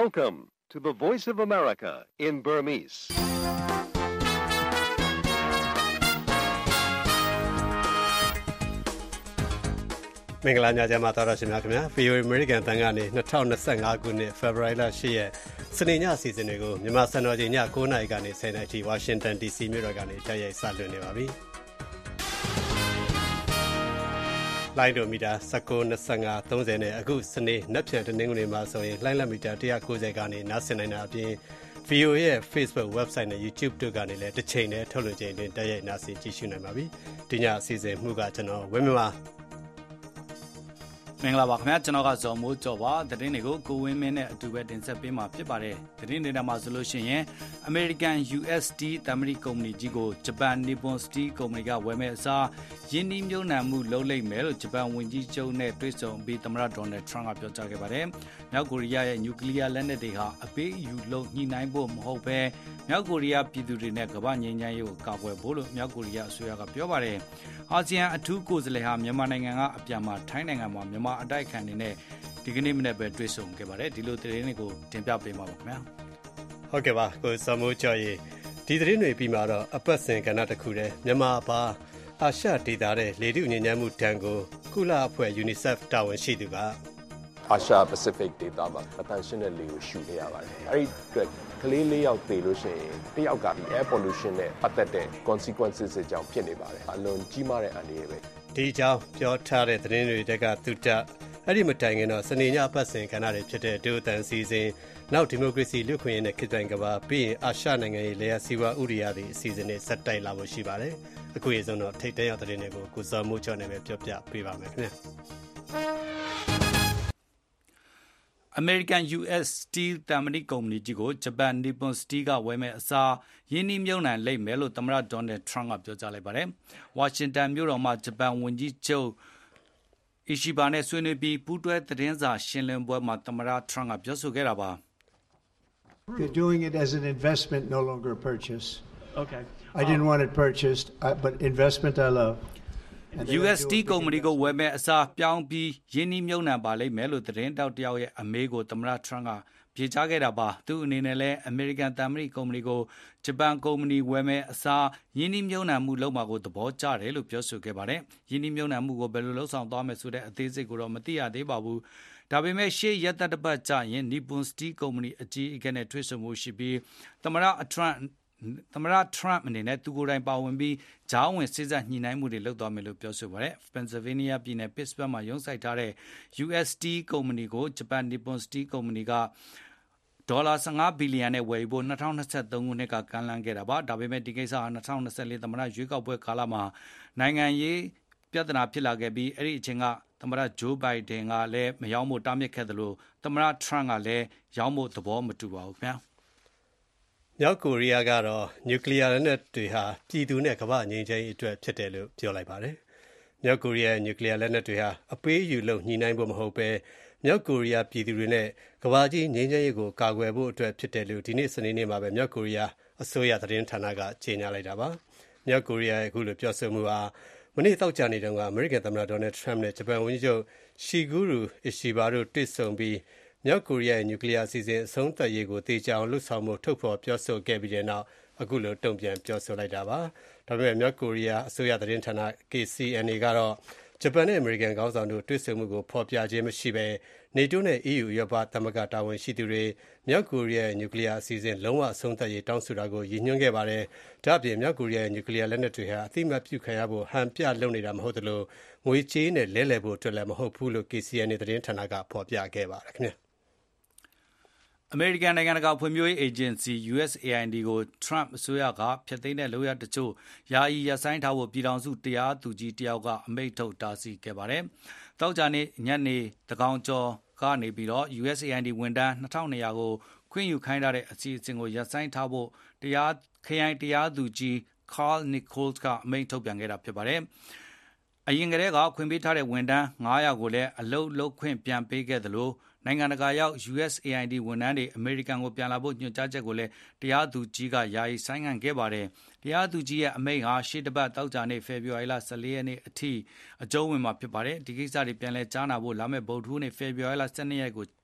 Welcome to the Voice of America in Burmese. ။မင်္ဂလာညချမ်းပါတော်ရရှင်များခင်ဗျာ VOA American တန်ကနေ2025ခုနှစ် February လ10ရက်စနေညအစီအစဉ်တွေကိုမြန်မာစံတော်ချိန်ည9:00နာရီကနေ10:00နာရီထိ Washington DC မြို့တော်ကနေတိုက်ရိုက်စလွှင့်နေပါပြီ။လိုင်းဒိုမီတာ19 25 30နဲ့အခုစနေနက်ဖြန်တနင်္ဂနွေမှာဆိုရင်လိုင်းလက်မီတာ190ကနေနားဆင်နိုင်တာအပြင် VOA ရဲ့ Facebook website နဲ့ YouTube တို့ကနေလည်းတစ်ချိန်နဲ့ထုတ်လွှင့်ချိန်တွင်တိုက်ရိုက်နားဆင်ကြည့်ရှုနိုင်ပါပြီ။ဒီညအစီအစဉ်မှုကကျွန်တော်ဝင်းမြန်မာမင်္ဂလာပါခင်ဗျာကျွန်တော်ကဇော်မိုးကျော်ပါသတင်းတွေကိုကိုဝင်းမင်းနဲ့အတူပဲတင်ဆက်ပေးမှာဖြစ်ပါတယ်သတင်းတွေမှာဆိုလို့ရှိရင် American USD တမရီကုမ္ပဏီကြီးကိုဂျပန် Nippon Steel ကုမ္ပဏီကဝယ်မဲ့အစားယင်းနှီးမြှုပ်နှံမှုလုပ်လိမ့်မယ်လို့ဂျပန်ဝန်ကြီးချုပ်နဲ့တွေ့ဆုံပြီးသမ္မတဒေါ်နယ်ထရန့်ကပြောကြားခဲ့ပါတယ်မြောက်ကိုရီးယားရဲ့နျူကလ িয়ার လက်နက်တွေဟာအပေးအယူလုပ်ညှိနှိုင်းဖို့မဟုတ်ဘဲမြောက်ကိုရီးယားပြည်သူတွေနဲ့ကမ္ဘာငြိမ်းချမ်းရေးကိုကာကွယ်ဖို့လို့မြောက်ကိုရီးယားအစိုးရကပြောပါတယ်အာဆီယံအထူးကိုယ်စားလှယ်ဟာမြန်မာနိုင်ငံကအပြန်မှာထိုင်းနိုင်ငံမှာမြန်မာအတိုက်ခံနေနဲ့ဒီကနေ့မနေ့ပဲတွေ့ဆုံခဲ့ပါတယ်ဒီလိုသတင်းတွေကိုတင်ပြပေးမှာပါခင်ဗျာဟုတ်ကဲ့ပါကိုစမိုးကျော်ရေဒီသတင်းတွေပြီးမှာတော့အပတ်စဉ်ကဏ္ဍတစ်ခုတည်းမြန်မာပါအာရှဒေသရဲ့လေထုညဉ့်ညမ်းမှုတန်ကိုကုလအဖွဲ့ UNICEF တာဝန်ရှိသူကအာရှ Pacific ဒေသမှာအတန်ရှင်းတဲ့လေကိုရှုနေရပါတယ်အဲ့ဒီအတွက်ကလေး၄ယောက်သေလို့ရှိရင်တစ်ယောက်ကဒီ air pollution နဲ့ပတ်သက်တဲ့ consequences တွေကြောင့်ဖြစ်နေပါတယ်အလွန်ကြီးမားတဲ့အန္တရာယ်ပဲဒီအကြောင်းပြောထားတဲ့သတင်းတွေတက်ကသူတအဲ့ဒီမတိုင်ခင်တော့စနေညပတ်စဉ်ကဏ္ဍတွေဖြစ်တဲ့ဒို့အတန်စီစဉ်နောက်ဒီမိုကရေစီလူ့ခွင့်ရေးနဲ့ခေတ်တိုင်ကဘာပြီးရင်အာရှနိုင်ငံရေးလေယာစီဝါဥရိယတွေအစီအစဉ်တွေဆက်တိုက်လာဖို့ရှိပါတယ်အခုရေဆုံးတော့ထိတ်တန့်ရောက်တဲ့သတင်းတွေကိုကိုစောမိုးကျော်နဲ့ပဲပြောပြပေးပါမယ်ခင်ဗျာ American US Steel တမရီကုမ္ပဏီကြီးကိုဂျပန် Nippon Steel ကဝယ်မဲ့အစားယင်းနှီးမြှုပ်နှံလိမ့်မယ်လို့သမ္မတဒေါ်နယ်ထရန့်ကပြောကြားလိုက်ပါတယ်။ဝါရှင်တန်မြို့တော်မှာဂျပန်ဝန်ကြီးချုပ်အီရှိဘာနဲ့ဆွေးနွေးပြီးပူးတွဲသတင်းစာရှင်းလင်းပွဲမှာသမ္မတထရန့်ကပြောဆိုခဲ့တာပါ။ You're doing it as an investment, no longer a purchase. Okay. I didn't want it purchased, but investment I love.USD ကုမ္ပဏီကိုဝယ်မဲ့အစားပြောင်းပြီးယင်းနှီးမြှုပ်နှံပါလိမ့်မယ်လို့သတင်းတောက်တယောက်ရဲ့အမေးကိုသမ္မတထရန့်ကဖြေကြားခဲ့တာပါသူအနေနဲ့လည်း American တမရီကုမ္ပဏီကိုဂျပန်ကုမ္ပဏီဝယ်မဲ့အစားယင်းနှီးမြှုပ်နှံမှုလုပ်မှာကိုသဘောကျတယ်လို့ပြောဆိုခဲ့ပါတယ်ယင်းနှီးမြှုပ်နှံမှုကိုဘယ်လိုလုပ်ဆောင်သွားမယ်ဆိုတဲ့အသေးစိတ်ကိုတော့မသိရသေးပါဘူးဒါပေမဲ့ရှေ့ရက်သက်တစ်ပတ်ကြာရင် Nippon Steel ကုမ္ပဏီအကြီးအကဲနဲ့တွေ့ဆုံမှုရှိပြီးသမ္မတထရန့်အနေနဲ့သူကိုယ်တိုင်ပါဝင်ပြီးဂျားဝင်စစ်ဆက်ညှိနှိုင်းမှုတွေလုပ်သွားမယ်လို့ပြောဆိုပါတယ်။ Pennsylvania ပြည်နယ် Pittsburgh မှာရုံးစိုက်ထားတဲ့ USD ကုမ္ပဏီကိုဂျပန် Nippon Steel ကုမ္ပဏီကဒေါ်လာ15ဘီလီယံနဲ့ဝယ်ယူဖို့2023ခုနှစ်ကကမ်းလှမ်းခဲ့တာပါ။ဒါပေမဲ့ဒီကိစ္စဟာ2024သမ္မတရွေးကောက်ပွဲကာလမှာနိုင်ငံရေးပြဿနာဖြစ်လာခဲ့ပြီးအဲ့ဒီအချိန်ကသမ္မတဂျိုးဘိုင်ဒန်ကလည်းမရောင်းဖို့တားမြစ်ခဲ့တယ်လို့သမ္မတထရန့်ကလည်းရောင်းဖို့သဘောမတူပါဘူးခင်ဗျာ။မြောက်ကိုရီးယားကတော့နျူကလ িয়ার လက်နက်တွေဟာပြည်သူနဲ့ကမ္ဘာငြိမ်းချမ်းရေးအတွက်ဖြစ်တယ်လို့ပြောလိုက်ပါတယ်။မြောက်ကိုရီးယားနျူကလ িয়ার လက်နက်တွေဟာအပေးအယူလုပ်ညှိနှိုင်းဖို့မဟုတ်ဘဲမြောက်ကိုရီးယားပြည်သူတွေနဲ့ကမ္ဘာကြီးငြိမ်းချမ်းရေးကိုကာကွယ်ဖို့အတွက်ဖြစ်တယ်လို့ဒီနေ့စနေနေ့မှာပဲမြောက်ကိုရီးယားအစိုးရသတင်းဌာနကကြေညာလိုက်တာပါ။မြောက်ကိုရီးယားရဲ့အခုလိုပြောဆိုမှုဟာမနေ့သောကြာနေ့တုန်းကအမေရိကန်သမ္မတဒေါ်နယ်ထရန့်နဲ့ဂျပန်ဝန်ကြီးချုပ်ရှီဂူရူအီရှိဘာတို့တွေ့ဆုံပြီးမြောက်ကိုရီးယားရဲ့နျူကလ িয়ার အစီအစဉ်အဆုံးသတ်ရေးကိုတေချာအောင်လှုပ်ဆောင်မှုထုတ်ဖော်ပြောဆိုခဲ့ပြီးတဲ့နောက်အခုလိုတုံ့ပြန်ပြောဆိုလိုက်တာပါ။ဒါပေမဲ့မြောက်ကိုရီးယားအစိုးရသတင်းဌာန KCNA ကတော့ဂျပန်နဲ့အမေရိကန်ခေါင်းဆောင်တို့တွေ့ဆုံမှုကိုဖော်ပြခြင်းမရှိဘဲ NATO နဲ့ EU ဥရောပသမဂ္ဂတာဝန်ရှိသူတွေမြောက်ကိုရီးယားရဲ့နျူကလ িয়ার အစီအစဉ်လုံးဝအဆုံးသတ်ရေးတောင်းဆိုတာကိုရည်ညွှန်းခဲ့ပါတယ်။ဒါ့အပြင်မြောက်ကိုရီးယားရဲ့နျူကလ িয়ার လက်နက်တွေဟာအသိအမှတ်ပြုခံရဖို့ဟန်ပြလုပ်နေတာမဟုတ်သလိုငွေကြေးနဲ့လဲလှယ်ဖို့အတွက်လည်းမဟုတ်ဘူးလို့ KCNA သတင်းဌာနကဖော်ပြခဲ့ပါတယ်ခင်ဗျာ။အမေရိကန်နိုင်ငံတကာဖွံ့ဖြိုးရေးအေဂျင်စီ USAID ကို Trump အစိုးရကဖျက်သိမ်းတဲ့လုပ်ရပ်တချို့ယာယီရပ်ဆိုင်းထားဖို့ပြည်ထောင်စုတရားသူကြီးတယောက်ကအမိန့်ထုတ်တားဆီးခဲ့ပါတယ်။တောက်ကြနေ့ညနေသကောင်ကျော်ကနေပြီးတော့ USAID ဝန်ထမ်း2200ကိုခွင့်ယူခိုင်းထားတဲ့အစီအစဉ်ကိုရပ်ဆိုင်းထားဖို့ခရိုင်တရားသူကြီး Carl Nichols ကအမိန့်ထုတ်ပြန်ခဲ့တာဖြစ်ပါတယ်။အရင်ကတည်းကခွင့်ပေးထားတဲ့ဝန်ထမ်း900ကိုလည်းအလုပ်လုပ်ခွင့်ပြန်ပေးခဲ့သလိုနိုင်ငံတကာရောက် USAID ဝန်ထမ်းတွေအမေရိကန်ကိုပြန်လာဖို့ညွှန်ကြားချက်ကိုလည်းတရားသူကြီးကယာယီဆိုင်းငံ့ခဲ့ပါတယ်။တရားသူကြီးရဲ့အမိန့်ဟာရှေ့တစ်ပတ်တောက်ကြနေ့ဖေဖော်ဝါရီလ14ရက်နေ့အထိအကျုံးဝင်မှာဖြစ်ပါတယ်။ဒီကိစ္စတွေပြန်လည်ကြားနာဖို့လာမယ့်ဗုဒ္ဓဟူးနေ့ဖေဖော်ဝါရီလ12ရက်ကို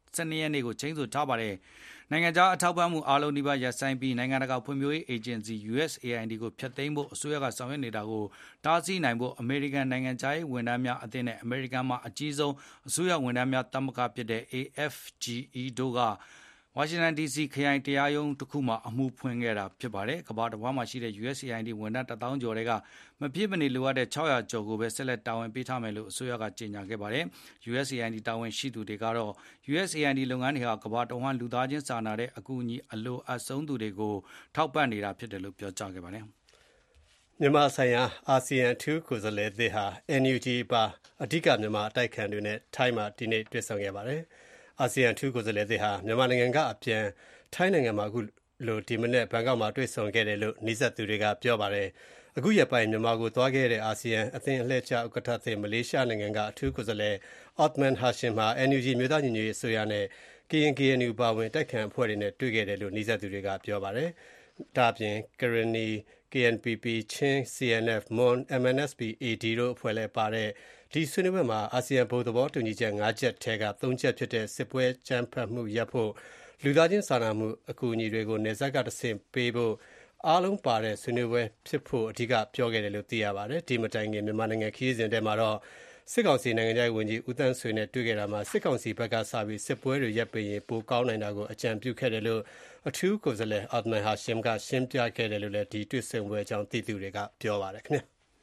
12 ရက်နေ့ကိုချိန်ဆထားပါတယ်နိုင်ငံခြားအထောက်ပံ့မှုအားလုံးဒီပါရပ်ဆိုင်းပြီးနိုင်ငံတကာဖွံ့ဖြိုးရေးအေဂျင်စီ USAID ကိုဖျက်သိမ်းဖို့အစိုးရကဆောင်ရွက်နေတာကိုတားဆီးနိုင်ဖို့အမေရိကန်နိုင်ငံခြားရေးဝန်ထမ်းများအသင်းနဲ့အမေရိကန်မှာအကြီးဆုံးအစိုးရဝန်ထမ်းများသမဂ္ဂဖြစ်တဲ့ AFGE တို့ကဝါရှင်တန် DC ခရိုင်တရားရုံးတစ်ခုမှာအမှုဖွင့်ခဲ့တာဖြစ်ပါတယ်ကမ္ဘာတစ်ဝန်းမှာရှိတဲ့ USAID ဝန်ထမ်း1000ကျော်တွေကမပြည့်မနေလိုအပ်တဲ့600ကျော်ကိုပဲဆက်လက်တာဝန်ပေးထားမယ်လို့အစိုးရကကြေညာခဲ့ပါတယ် USAID တာဝန်ရှိသူတွေကတော့ USAID လုပ်ငန်းတွေဟာကမ္ဘာတစ်ဝန်းလူသားချင်းစာနာတဲ့အကူအညီအလိုအပ်ဆုံးသူတွေကိုထောက်ပံ့နေတာဖြစ်တယ်လို့ပြောကြားခဲ့ပါတယ်မြန်မာဆိုင်ရာအာဆီယံထူးကိုယ်စားလှယ်သစ်ဟာ NUG ပါအဓိကမြန်မာအတိုက်ခံတွေနဲ့ထိုင်းမှာဒီနေ့တွေ့ဆုံခဲ့ပါတယ်အာဆီယံထူးကိုယ်စားလှယ်သစ်ဟာမြန်မာနိုင်ငံကအပြန်ထိုင်းနိုင်ငံမှာအခုလိုဒီမနေ့ဘန်ကောက်မှာတွေ့ဆုံခဲ့တယ်လို့နှိစက်သူတွေကပြောပါတယ်အခုရက်ပိုင်းမြန်မာကိုသွားခဲ့တဲ့အာဆီယံအသင်းအလှည့်ကျဥက္ကဋ္ဌသစ်မလေးရှားနိုင်ငံကအထူးကိုယ်စားလှယ် Othman Hashim ဟာ NUG မြို့သားညီညွတ်ရေးအစိုးရနဲ့ KNU ပါဝင်တိုက်ခံအဖွဲ့တွေနဲ့တွေ့ခဲ့တယ်လို့နှိစက်သူတွေကပြောပါတယ်ဒါ့အပြင် Karenni KNPP ချင်း CNF Mon MNSP AD တို့အဖွဲ့လည်းပါတဲ့ဒီဆွေးနွေးပွဲမှာအာဆီယံဘုံသဘောတူညီချက်5ချက်ထဲက3ချက်ဖြစ်တဲ့စစ်ပွဲကြမ်းဖက်မှုရပ်ဖို့လူသားချင်းစာနာမှုအကူအညီတွေကိုနေဆက်ကတဆင့်ပေးဖို့အားလုံးပါတဲ့ဆွေးနွေးပွဲဖြစ်ဖို့အဓိကပြောခဲ့တယ်လို့သိရပါတယ်ဒီမတိုင်ခင်မြန်မာနိုင်ငံခရီးစဉ်ထဲမှာတော့စစ်ကောင်စီနိုင်ငံခြားရေးဝန်ကြီးဦးသန်းဆွေနဲ့တွေ့ခဲ့တာမှာစစ်ကောင်စီဘက်ကစပြီးစစ်ပွဲတွေရပ်ပရင်ပိုကောင်းနိုင်တာကိုအကြံပြုခဲ့တယ်လို့အထူးကိုယ်စားလှယ် Othman Hashim ကရှင်းပြခဲ့တယ်လို့လည်းဒီတွေ့ဆုံပွဲအကြောင်းသိသူတွေကပြောပါတယ်ခင်ဗျာ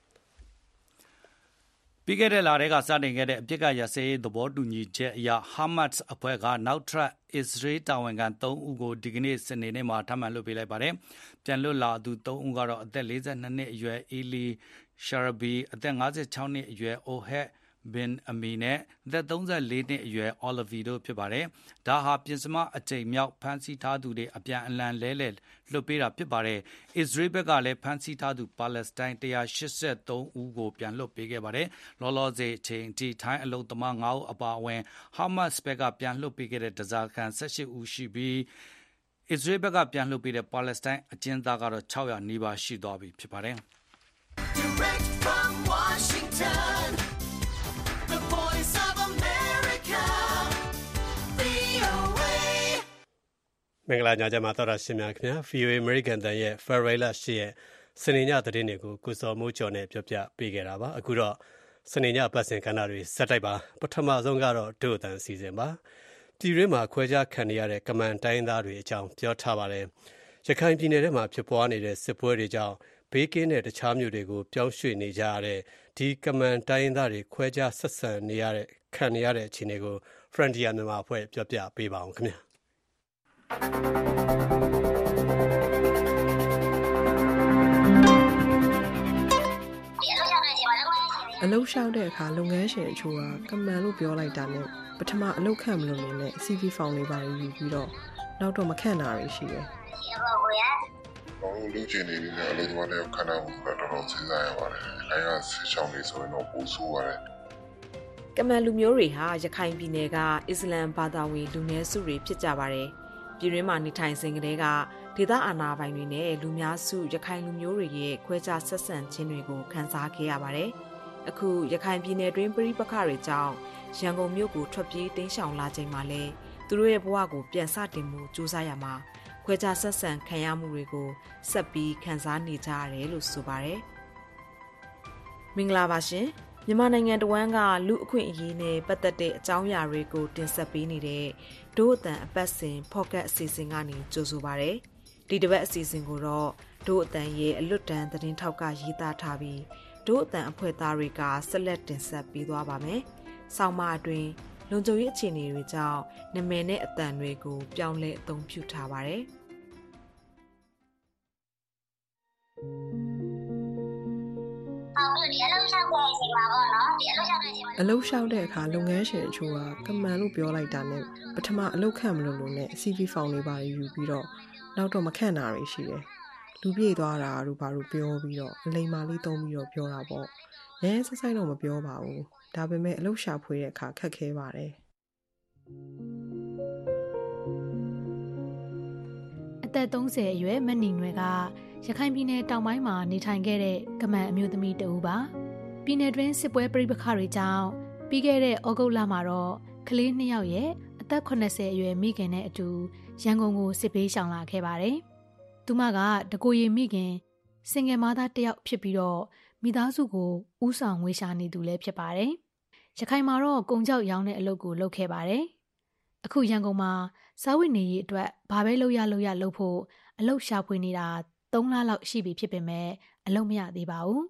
ပြီးခဲ့တဲ့လထဲကစတင်ခဲ့တဲ့အပြစ်ကရစဲရေးသဘောတူညီချက်အရဟာမတ်စ်အဖွဲ့ကနောက်ထပ်အစ္စရေးတာဝန်ခံ3ဦးကိုဒီကနေ့စနေနေ့မှာထပ်မံလွှတ်ပေးလိုက်ပါတယ်။ပြန်လွတ်လာသူ3ဦးကတော့အသက်42နှစ်အရွယ်အီလီရှာရဘီအသက်56နှစ်အရွယ်အိုဟက်ဘင်အမီနဲ့အသက်34နှစ်အရွယ်အော်လဗီတို့ဖြစ်ပါတယ်။ဒါဟာပြင်စမအကြိမ်မြောက်ဖမ်းဆီးထားသူတွေအပြန်အလှန်လဲလှယ်လွှတ်ပေးတာဖြစ်ပါတယ်။အစ္စရေးဘက်ကလည်းဖမ်းဆီးထားသူပါလက်စတိုင်း183ဦးကိုပြန်လွှတ်ပေးခဲ့ပါတယ်။လောလောဆယ်အချိန်ထိထိုင်းအလုံသမား9ဦးအပါအဝင်ဟာမတ်စ်ဘက်ကပြန်လွှတ်ပေးခဲ့တဲ့ဒဇာခံ18ဦးရှိပြီးအစ္စရေးဘက်ကပြန်လွှတ်ပေးတဲ့ပါလက်စတိုင်းအကျဉ်းသားကတော့600နီးပါးရှိသွားပြီဖြစ်ပါတယ်။ Direct from Washington မင်္ဂလာညချမ်းပါတော်ရရှင်များခင်ဗျာ VOA American တန်ရဲ့ February 10ရက်စနေညသတင်းတွေကိုကိုစောမိုးကျော်နဲ့ပြောပြပေးခဲ့တာပါအခုတော့စနေညပတ်စဉ်ကဏ္ဍတွေဇက်တိုက်ပါပထမဆုံးကတော့ဒုအတန်အစီအစဉ်ပါပြည်တွင်းမှာခွဲခြားခံရတဲ့ကမန်တိုင်းသားတွေအကြောင်းပြောထားပါတယ်ရခိုင်ပြည်နယ်ထဲမှာဖြစ်ပွားနေတဲ့စစ်ပွဲတွေကြောင့်ဘေးကင်းတဲ့တခြားမြို့တွေကိုပြောင်းရွှေ့နေကြရတဲ့ဒီကမန်တိုင်းသားတွေခွဲခြားဆက်ဆံနေရတဲ့ခံနေရတဲ့အခြေအနေကို Frontier မြန်မာအဖွဲ့ပြောပြပေးပါအောင်ခင်ဗျာအလုပ်ရှောက်တဲ့အခါလုပ်ငန်းရှင်အချို့ကကမန်လို့ပြောလိုက်တာနဲ့ပထမအလုပ်ခန့်မလို့နေနဲ့ CV ဖောင်လေးပါယူပြီးတော့နောက်တော့မခန့်တာတွေရှိတယ်။ဘာလို့လူချင်းနေနေအလုပ်သမားတွေခန့်တာကိုတော်တော်စဉ်းစားရပါတယ်။လိုင်းကစစ်ချောင်းနေဆိုရင်တော့ပိုဆိုးပါတယ်။ကမန်လူမျိုးတွေဟာရခိုင်ပြည်နယ်ကအစ္စလမ်ဘာသာဝင်လူနည်းစုတွေဖြစ်ကြပါတယ်။ပြည်တွင်းမှာနေထိုင်စဉ်ကတည်းကဒေသအာဏာပိုင်တွေနဲ့လူများစုရခိုင်လူမျိုးတွေရဲ့ခွဲခြားဆက်ဆံခြင်းတွေကိုခန်းစားခဲ့ရပါတယ်။အခုရခိုင်ပြည်နယ်တွင်းပြည်ပခါတွေကြောင့်ရန်ကုန်မြို့ကိုထွက်ပြေးတိမ်းရှောင်လာချိန်မှာလဲသူတို့ရဲ့ဘဝကိုပြန်စတင်မှုစူးစမ်းရမှာခွဲခြားဆက်ဆံခံရမှုတွေကိုဆက်ပြီးခန်းစားနေကြရတယ်လို့ဆိုပါတယ်။မင်္ဂလာပါရှင်။မြန်မာနိုင်ငံတဝန်းကလူအခွင့်အရေးနဲ့ပတ်သက်တဲ့အကြောင်းအရာတွေကိုတင်ဆက်ပေးနေတဲ့ဒို့အတန်အပတ်စဉ် Pocket အစီအစဉ်ကနေကြိုဆိုပါရစေ။ဒီတစ်ပတ်အစီအစဉ်ကိုတော့ဒို့အတန်ရဲ့အလွတ်တန်းသတင်းထောက်ကရေးသားထားပြီးဒို့အတန်အဖွဲ့သားတွေကဆက်လက်တင်ဆက်ပေးသွားပါမယ်။ဆောင်းပါးအတွင်းလုံခြုံရေးအခြေအနေတွေကြောင့်နာမည်နဲ့အတန်တွေကိုပြောင်းလဲအသုံးပြုထားပါတယ်။အလုပ်လျှောက်တဲ့အခါလုပ်ငန်းရှင်အချို့ကကမန်လို့ပြောလိုက်တာနဲ့ပထမအလုပ်ခန့်မလို့နဲ့ CV ဖောင်လေးပါယူပြီးတော့နောက်တော့မခန့်တာတွေရှိတယ်။လူပြေးသွားတာတို့ဘာလို့ပြောပြီးတော့အလိမ်မာလေးသုံးပြီးတော့ပြောတာပေါ့။ရဲဆက်ဆိုင်တော့မပြောပါဘူး။ဒါပေမဲ့အလုပ်ရှာဖွေတဲ့အခါခက်ခဲပါတယ်။အသက်30အရွယ်မနီနွယ်ကရခိုင်ပြည်နယ်တောင်ပိုင်းမှာနေထိုင်ခဲ့တဲ့ကမန်အမျိုးသမီးတဦးပါပြည်နယ်တွင်းစစ်ပွဲပြိပခါတွေကြောင့်ပြီးခဲ့တဲ့ဩဂုတ်လမှာတော့ကလေး2ယောက်ရဲ့အသက်80အရွယ်မိခင်နဲ့အတူရန်ကုန်ကိုစစ်ပေးရှောင်လာခဲ့ပါတယ်။သူမကတကိုယ်ရည်မိခင်စင်ငယ်မသားတစ်ယောက်ဖြစ်ပြီးတော့မိသားစုကိုဥဆောင်ငွေရှာနေသူလည်းဖြစ်ပါတယ်။ရခိုင်မှာတော့ကုံကြောက်ရောင်းတဲ့အလုပ်ကိုလုပ်ခဲ့ပါတယ်။အခုရန်ကုန်မှာစားဝတ်နေရေးအတွက်ဘာပဲလုပ်ရလုပ်ဖို့အလုပ်ရှာဖွေနေတာ3လလောက်ရှိပြီဖြစ်ပေမဲ့အလုပ်မရသေးပါဘူး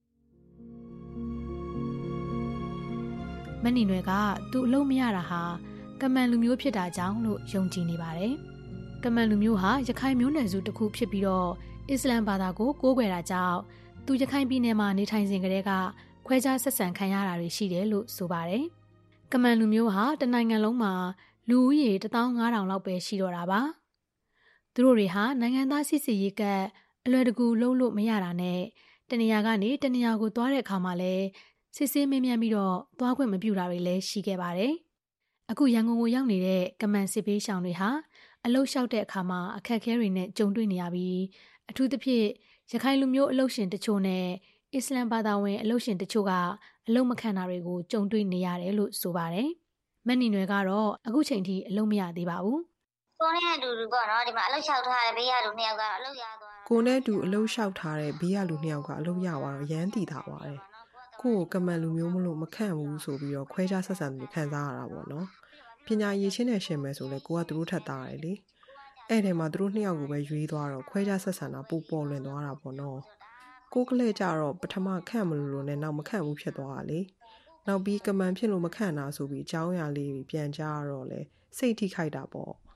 ။မနီနွယ်ကသူ့အလုပ်မရတာဟာကမန်လူမျိုးဖြစ်တာကြောင့်လို့ယုံကြည်နေပါတယ်။ကမန်လူမျိုးဟာရခိုင်မျိုးနွယ်စုတစ်ခုဖြစ်ပြီးတော့အစ္စလမ်ဘာသာကိုကိုးကွယ်တာကြောင့်သူရခိုင်ပြည်နယ်မှာနေထိုင်စဉ်ကတည်းကခွဲခြားဆက်ဆံခံရတာတွေရှိတယ်လို့ဆိုပါတယ်။ကမန်လူမျိုးဟာတနိုင်ငံလုံးမှာလူဦးရေ 15,000 လောက်ပဲရှိတော့တာပါ။သူတို့တွေဟာနိုင်ငံသားစစ်စစ်ရေးကအလွယ်တကူလုံးလို့မရတာနဲ့တနေရာကနေတနေရာကိုသွားတဲ့အခါမှာလည်းစစ်ဆေးမေးမြန်းပြီးတော့သွားခွင့်မပြုတာတွေလည်းရှိခဲ့ပါတယ်။အခုရန်ကုန်ကိုရောက်နေတဲ့ကမန်စစ်ပေးရှောင်တွေဟာအလုတ်လျှောက်တဲ့အခါမှာအခက်အခဲတွေနဲ့ကြုံတွေ့နေရပြီးအထူးသဖြင့်ရခိုင်လူမျိုးအလုတ်ရှင်တချို့နဲ့အစ္စလမ်ဘာသာဝင်အလုတ်ရှင်တချို့ကအလုတ်မခံတာတွေကိုကြုံတွေ့နေရတယ်လို့ဆိုပါတယ်။မက်နီနွယ်ကတော့အခုချိန်ထိအလုတ်မရသေးပါဘူး။ကိုနဲ့အတူတူပေါ့နော်ဒီမှာအလုတ်လျှောက်ထားတဲ့ဘေးရလူ2ယောက်ကတော့အလုတ်ရသွားကိုနဲ့အတူအလုတ်လျှောက်ထားတဲ့ဘေးရလူ2ယောက်ကအလုတ်ရသွားတော့ရမ်းတည်တာပါတယ်။ကိုကမန်လူမျိုးမလို့မခန့်ဘူးဆိုပြီးတော့ခွဲခြားဆက်ဆံမှုခံစားရတာပေါ့နော်။ပညာရည်ချင်းနဲ့ရှင်မယ်ဆိုလဲကိုကသူတို့ထက်သားတယ်လေ။အဲ့ဒီမှာသူတို့2ယောက်ကိုပဲရွေးသွားတော့ခွဲခြားဆက်ဆံတာပိုပေါ်လွင်သွားတာပေါ့နော်။ကိုကလေးကြတော့ပထမခန့်မလို့နဲ့နောက်မခန့်ဘူးဖြစ်သွားတာလေ။နောက်ပြီးကမန်ဖြစ်လို့မခန့်တာဆိုပြီးအကြောင်းအရာလေးပြန်ကြားတော့လဲစိတ်ထိခိုက်တာပေါ့။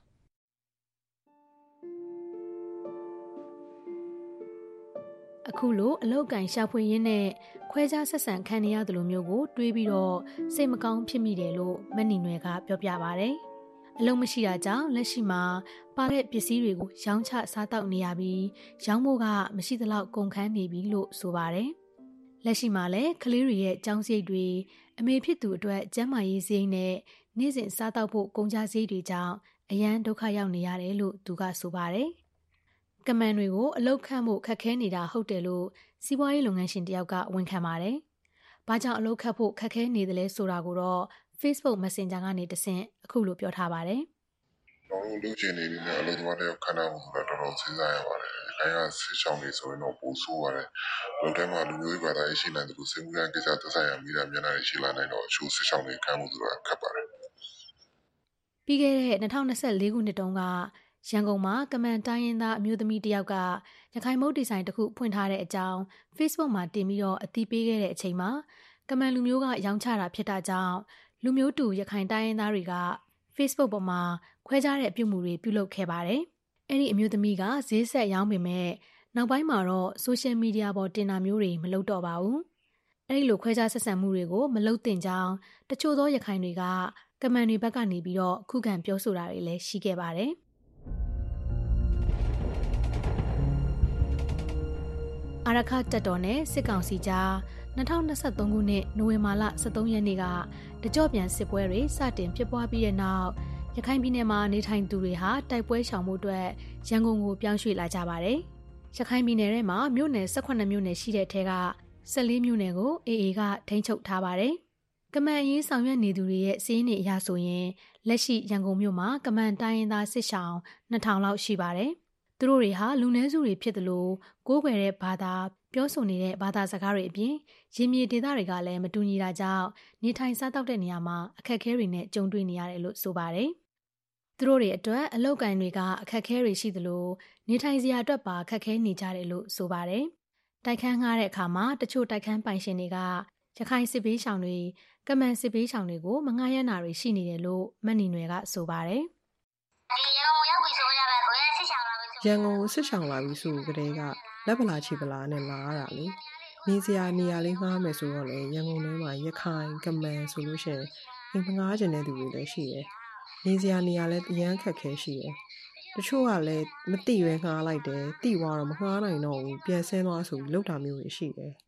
အခုလိုအလောက်ကန်ရှာဖွေရင်းနဲ့ခွဲခြားဆက်ဆံခံရသလိုမျိုးကိုတွေးပြီးတော့စိတ်မကောင်းဖြစ်မိတယ်လို့မက်နီနွယ်ကပြောပြပါဗျ။အလုံးမရှိတာကြောင့်လက်ရှိမှာပါတဲ့ပစ္စည်းတွေကိုရောင်းချစားတောက်နေရပြီးရောင်းဖို့ကမရှိသလောက်ကုန်ခန်းနေပြီလို့ဆိုပါတယ်။လက်ရှိမှာလည်းကလေးတွေရဲ့ကျောင်းစရိတ်တွေအမေဖြစ်သူအတွက်ကျန်းမာရေးစရိတ်နဲ့နေ့စဉ်စားတောက်ဖို့ကုန်ကျစရိတ်တွေကြောင့်အရန်ဒုက္ခရောက်နေရတယ်လို့သူကဆိုပါတယ်။ကမန်တွေကိုအလောက်ခန့်ဖို့ခက်ခဲနေတာဟုတ်တယ်လို့စီးပွားရေးလုပ်ငန်းရှင်တယောက်ကဝန်ခံပါတယ်။ဘာကြောင့်အလောက်ခတ်ဖို့ခက်ခဲနေတယ်လဲဆိုတာကိုတော့ Facebook Messenger ကနေတဆင့်အခုလိုပြောထားပါတယ်။ကျွန်တော်တို့လူချင်းနေပြီးတော့အလုပ်သမားတွေခဏမှုဆိုတာတော်တော်စဉ်းစားရပါတယ်။အဲဒါစစ်ဆောင်နေဆိုရင်တော့ပိုဆိုးပါတယ်။လုံထဲမှာလူမျိုးဘာသာရေးရှိနိုင်တယ်လို့စိတ်ကူးရန်ကိစ္စသက်ဆိုင်ရာမိသားမျက်နှာတွေရှိလာနိုင်တော့အချို့စစ်ဆောင်တွေခံမှုဆိုတာခက်ပါတယ်။ပြီးခဲ့တဲ့2024ခုနှစ်တုန်းကရန်ကုန်မှာကမန်တိုင်းရင်းသားအမျိုးသမီးတယောက်ကရခိုင်မုတ်ဒီဇိုင်းတစ်ခုဖွင့်ထားတဲ့အကြောင်း Facebook မှာတင်ပြီးတော့အသိပေးခဲ့တဲ့အချိန်မှာကမန်လူမျိုးကရောင်းချတာဖြစ်တာကြောင့်လူမျိုးတူရခိုင်တိုင်းရင်းသားတွေက Facebook ပေါ်မှာခွဲခြားတဲ့အပြုအမူတွေပြုလုပ်ခဲ့ပါတယ်။အဲ့ဒီအမျိုးသမီးကဈေးဆက်ရောင်းပေမဲ့နောက်ပိုင်းမှာတော့ social media ပေါ်တင်တာမျိုးတွေမလုပ်တော့ပါဘူး။အဲ့ဒီလိုခွဲခြားဆက်ဆံမှုတွေကိုမလုပ်သင့်ကြောင်းတချို့သောရခိုင်တွေကကမန်တွေဘက်ကနေပြီးတော့ခုခံပြောဆိုတာတွေလည်းရှိခဲ့ပါတယ်။အာရခတပ်တော်နဲ့စစ်ကောင်စီကြား2023ခုနှစ်နိုဝင်ဘာလ23ရက်နေ့ကတကြော့ပြန်စစ်ပွဲတွေစတင်ဖြစ်ပွားပြီးတဲ့နောက်ရခိုင်ပြည်နယ်မှာနေထိုင်သူတွေဟာတိုက်ပွဲရှောင်မှုအတွက်ရန်ကုန်ကိုပြောင်းရွှေ့လာကြပါတယ်။ရခိုင်ပြည်နယ်ထဲမှာမြို့နယ်18မြို့နယ်ရှိတဲ့ထဲက14မြို့နယ်ကို AA ကထိန်းချုပ်ထားပါတယ်။ကမန်ရေးဆောင်ရွက်နေသူတွေရဲ့စီးရင်အရဆိုရင်လက်ရှိရန်ကုန်မြို့မှာကမန်တိုင်းရင်းသားစစ်ရှောင်2000လောက်ရှိပါတယ်။သူတို့တွေဟာလူနည်းစုတွေဖြစ်သလိုကိုးကွယ်တဲ့ဘာသာပြောဆိုနေတဲ့ဘာသာစကားတွေအပြင်ရင်းမြေဒေသတွေကလည်းမတူညီတာကြောင့်နေထိုင်စားတောက်တဲ့နေရာမှာအခက်အခဲတွေနဲ့ကြုံတွေ့နေရတယ်လို့ဆိုပါတယ်။သူတို့တွေအတွက်အလုပ်ကိုင်တွေကအခက်အခဲတွေရှိသလိုနေထိုင်စရာအတွက်ပါအခက်အခဲနေကြတယ်လို့ဆိုပါတယ်။တိုက်ခန်းငှားတဲ့အခါမှာတချို့တိုက်ခန်းပိုင်ရှင်တွေကရခိုင်စစ်ပေးရှောင်တွေကမန်စစ်ပေးရှောင်တွေကိုမငှားရမ်းတာတွေရှိနေတယ်လို့မက်နီနွယ်ကဆိုပါတယ်။ရန်ကုန်ရောက်ပြီဆိုရပါကိုရစစ်ရှောင်လာပြီရန်ကုန်စစ်ရှောင်လာပြီဆိုကြတဲ့ကလက်ပလာချီပလာနဲ့လာရတာလေနေစရာနေရာလေးငှားမယ်ဆိုတော့လေရန်ကုန်ထဲမှာရခိုင်ကမန်ဆိုလို့ရှိရင်အိမ်ငှားကျင်တဲ့သူတွေလည်းရှိတယ်နေစရာနေရာလည်းအရန်ခက်ခဲရှိတယ်တချို့ကလည်းမတိရွယ်ငှားလိုက်တယ်တိသွားတော့မငှားနိုင်တော့ဘူးပြန်ဆင်းသွားဆိုပြီးလောက်တာမျိုးတွေရှိတယ်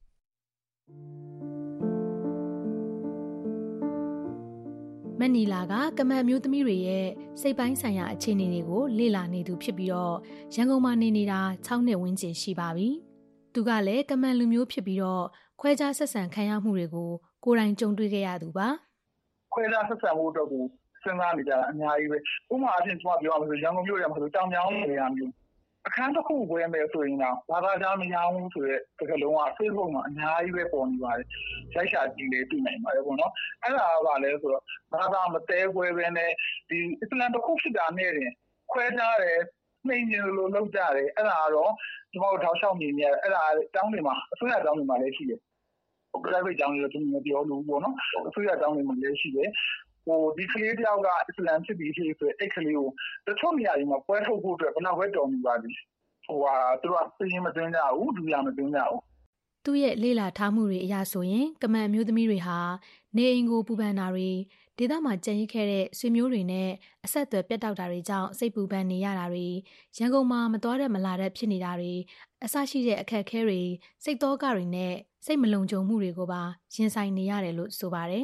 မနီလာကကမန်မျိုးသမီးတွေရဲ့စိတ်ပိုင်းဆိုင်ရာအခြေအနေတွေကိုလေ့လာနေသူဖြစ်ပြီးတော့ရန်ကုန်မှာနေနေတာ6နှစ်ဝန်းကျင်ရှိပါပြီ။သူကလည်းကမန်လူမျိုးဖြစ်ပြီးတော့ခွဲခြားဆက်ဆံခံရမှုတွေကိုကိုယ်တိုင်ကြုံတွေ့ခဲ့ရသူပါခွဲခြားဆက်ဆံမှုအတွက်ကိုစဉ်းစားနေကြတာအများကြီးပဲဥပမာအဖြစ်ကျွန်တော်ပြောရမယ်ဆိုရန်ကုန်မြို့ရမှာဆိုတောင်မြောင်းနေရာမျိုးအခန်းတစ်ခုဝယ်မယ်ဆိုရင်တော့ဘာသာကြားမရဘူးဆိုတဲ့စကားလုံးက Facebook မှာအများကြီးပဲပေါ်နေပါတယ်ရိုက်ရှာကြည့်လေတွေ့နိုင်ပါတယ်ပေါ့နော်အဲ့ဒါကဘာလဲဆိုတော့ဘာသာမတဲခွဲပဲနဲ့ဒီအစ္စလမ်တစ်ခုဖြစ်တာနဲ့တင်ခွဲခြားတယ်နှိမ့်နေလို့လောက်ကြတယ်အဲ့ဒါကတော့ကျွန်တော်တို့ထောက်လျှောက်မြင်နေရအဲ့ဒါတောင်းတွေမှာအစိုးရတောင်းတွေမှာလည်းရှိတယ်private တောင်းတွေတော့ကျွန်တော်ပြောလို့ပေါ့နော်အစိုးရတောင်းတွေမှာလည်းရှိတယ်ဒီကလေးတယောက်ကအစ္စလမ်ဖြစ်ပြီးဖြစ်ဆိုအဲ့ကလေးကိုတချို့နေရာတွေမှာပွဲထုတ်ဖို့အတွက်ဘယ်တော့ပဲတော်နေပါပြီသူကပြင်းမသွင်းကြဘူးဒူရမသွင်းကြဘူးသူ့ရဲ့လေ့လာထားမှုတွေအရဆိုရင်ကမန်အမျိုးသမီးတွေဟာနေအိမ်ကိုပူပန်တာတွေဒေသမှာကြံရစ်ခဲ့တဲ့ဆွေမျိုးတွေနဲ့အဆက်အသွယ်ပြတ်တောက်တာတွေကြောင့်စိတ်ပူပန်နေရတာတွေရန်ကုန်မှာမတော်တဲ့မလာတဲ့ဖြစ်နေတာတွေအဆရှိတဲ့အခက်အခဲတွေစိတ်သောကတွေနဲ့စိတ်မလုံခြုံမှုတွေကိုပါရင်ဆိုင်နေရတယ်လို့ဆိုပါတယ်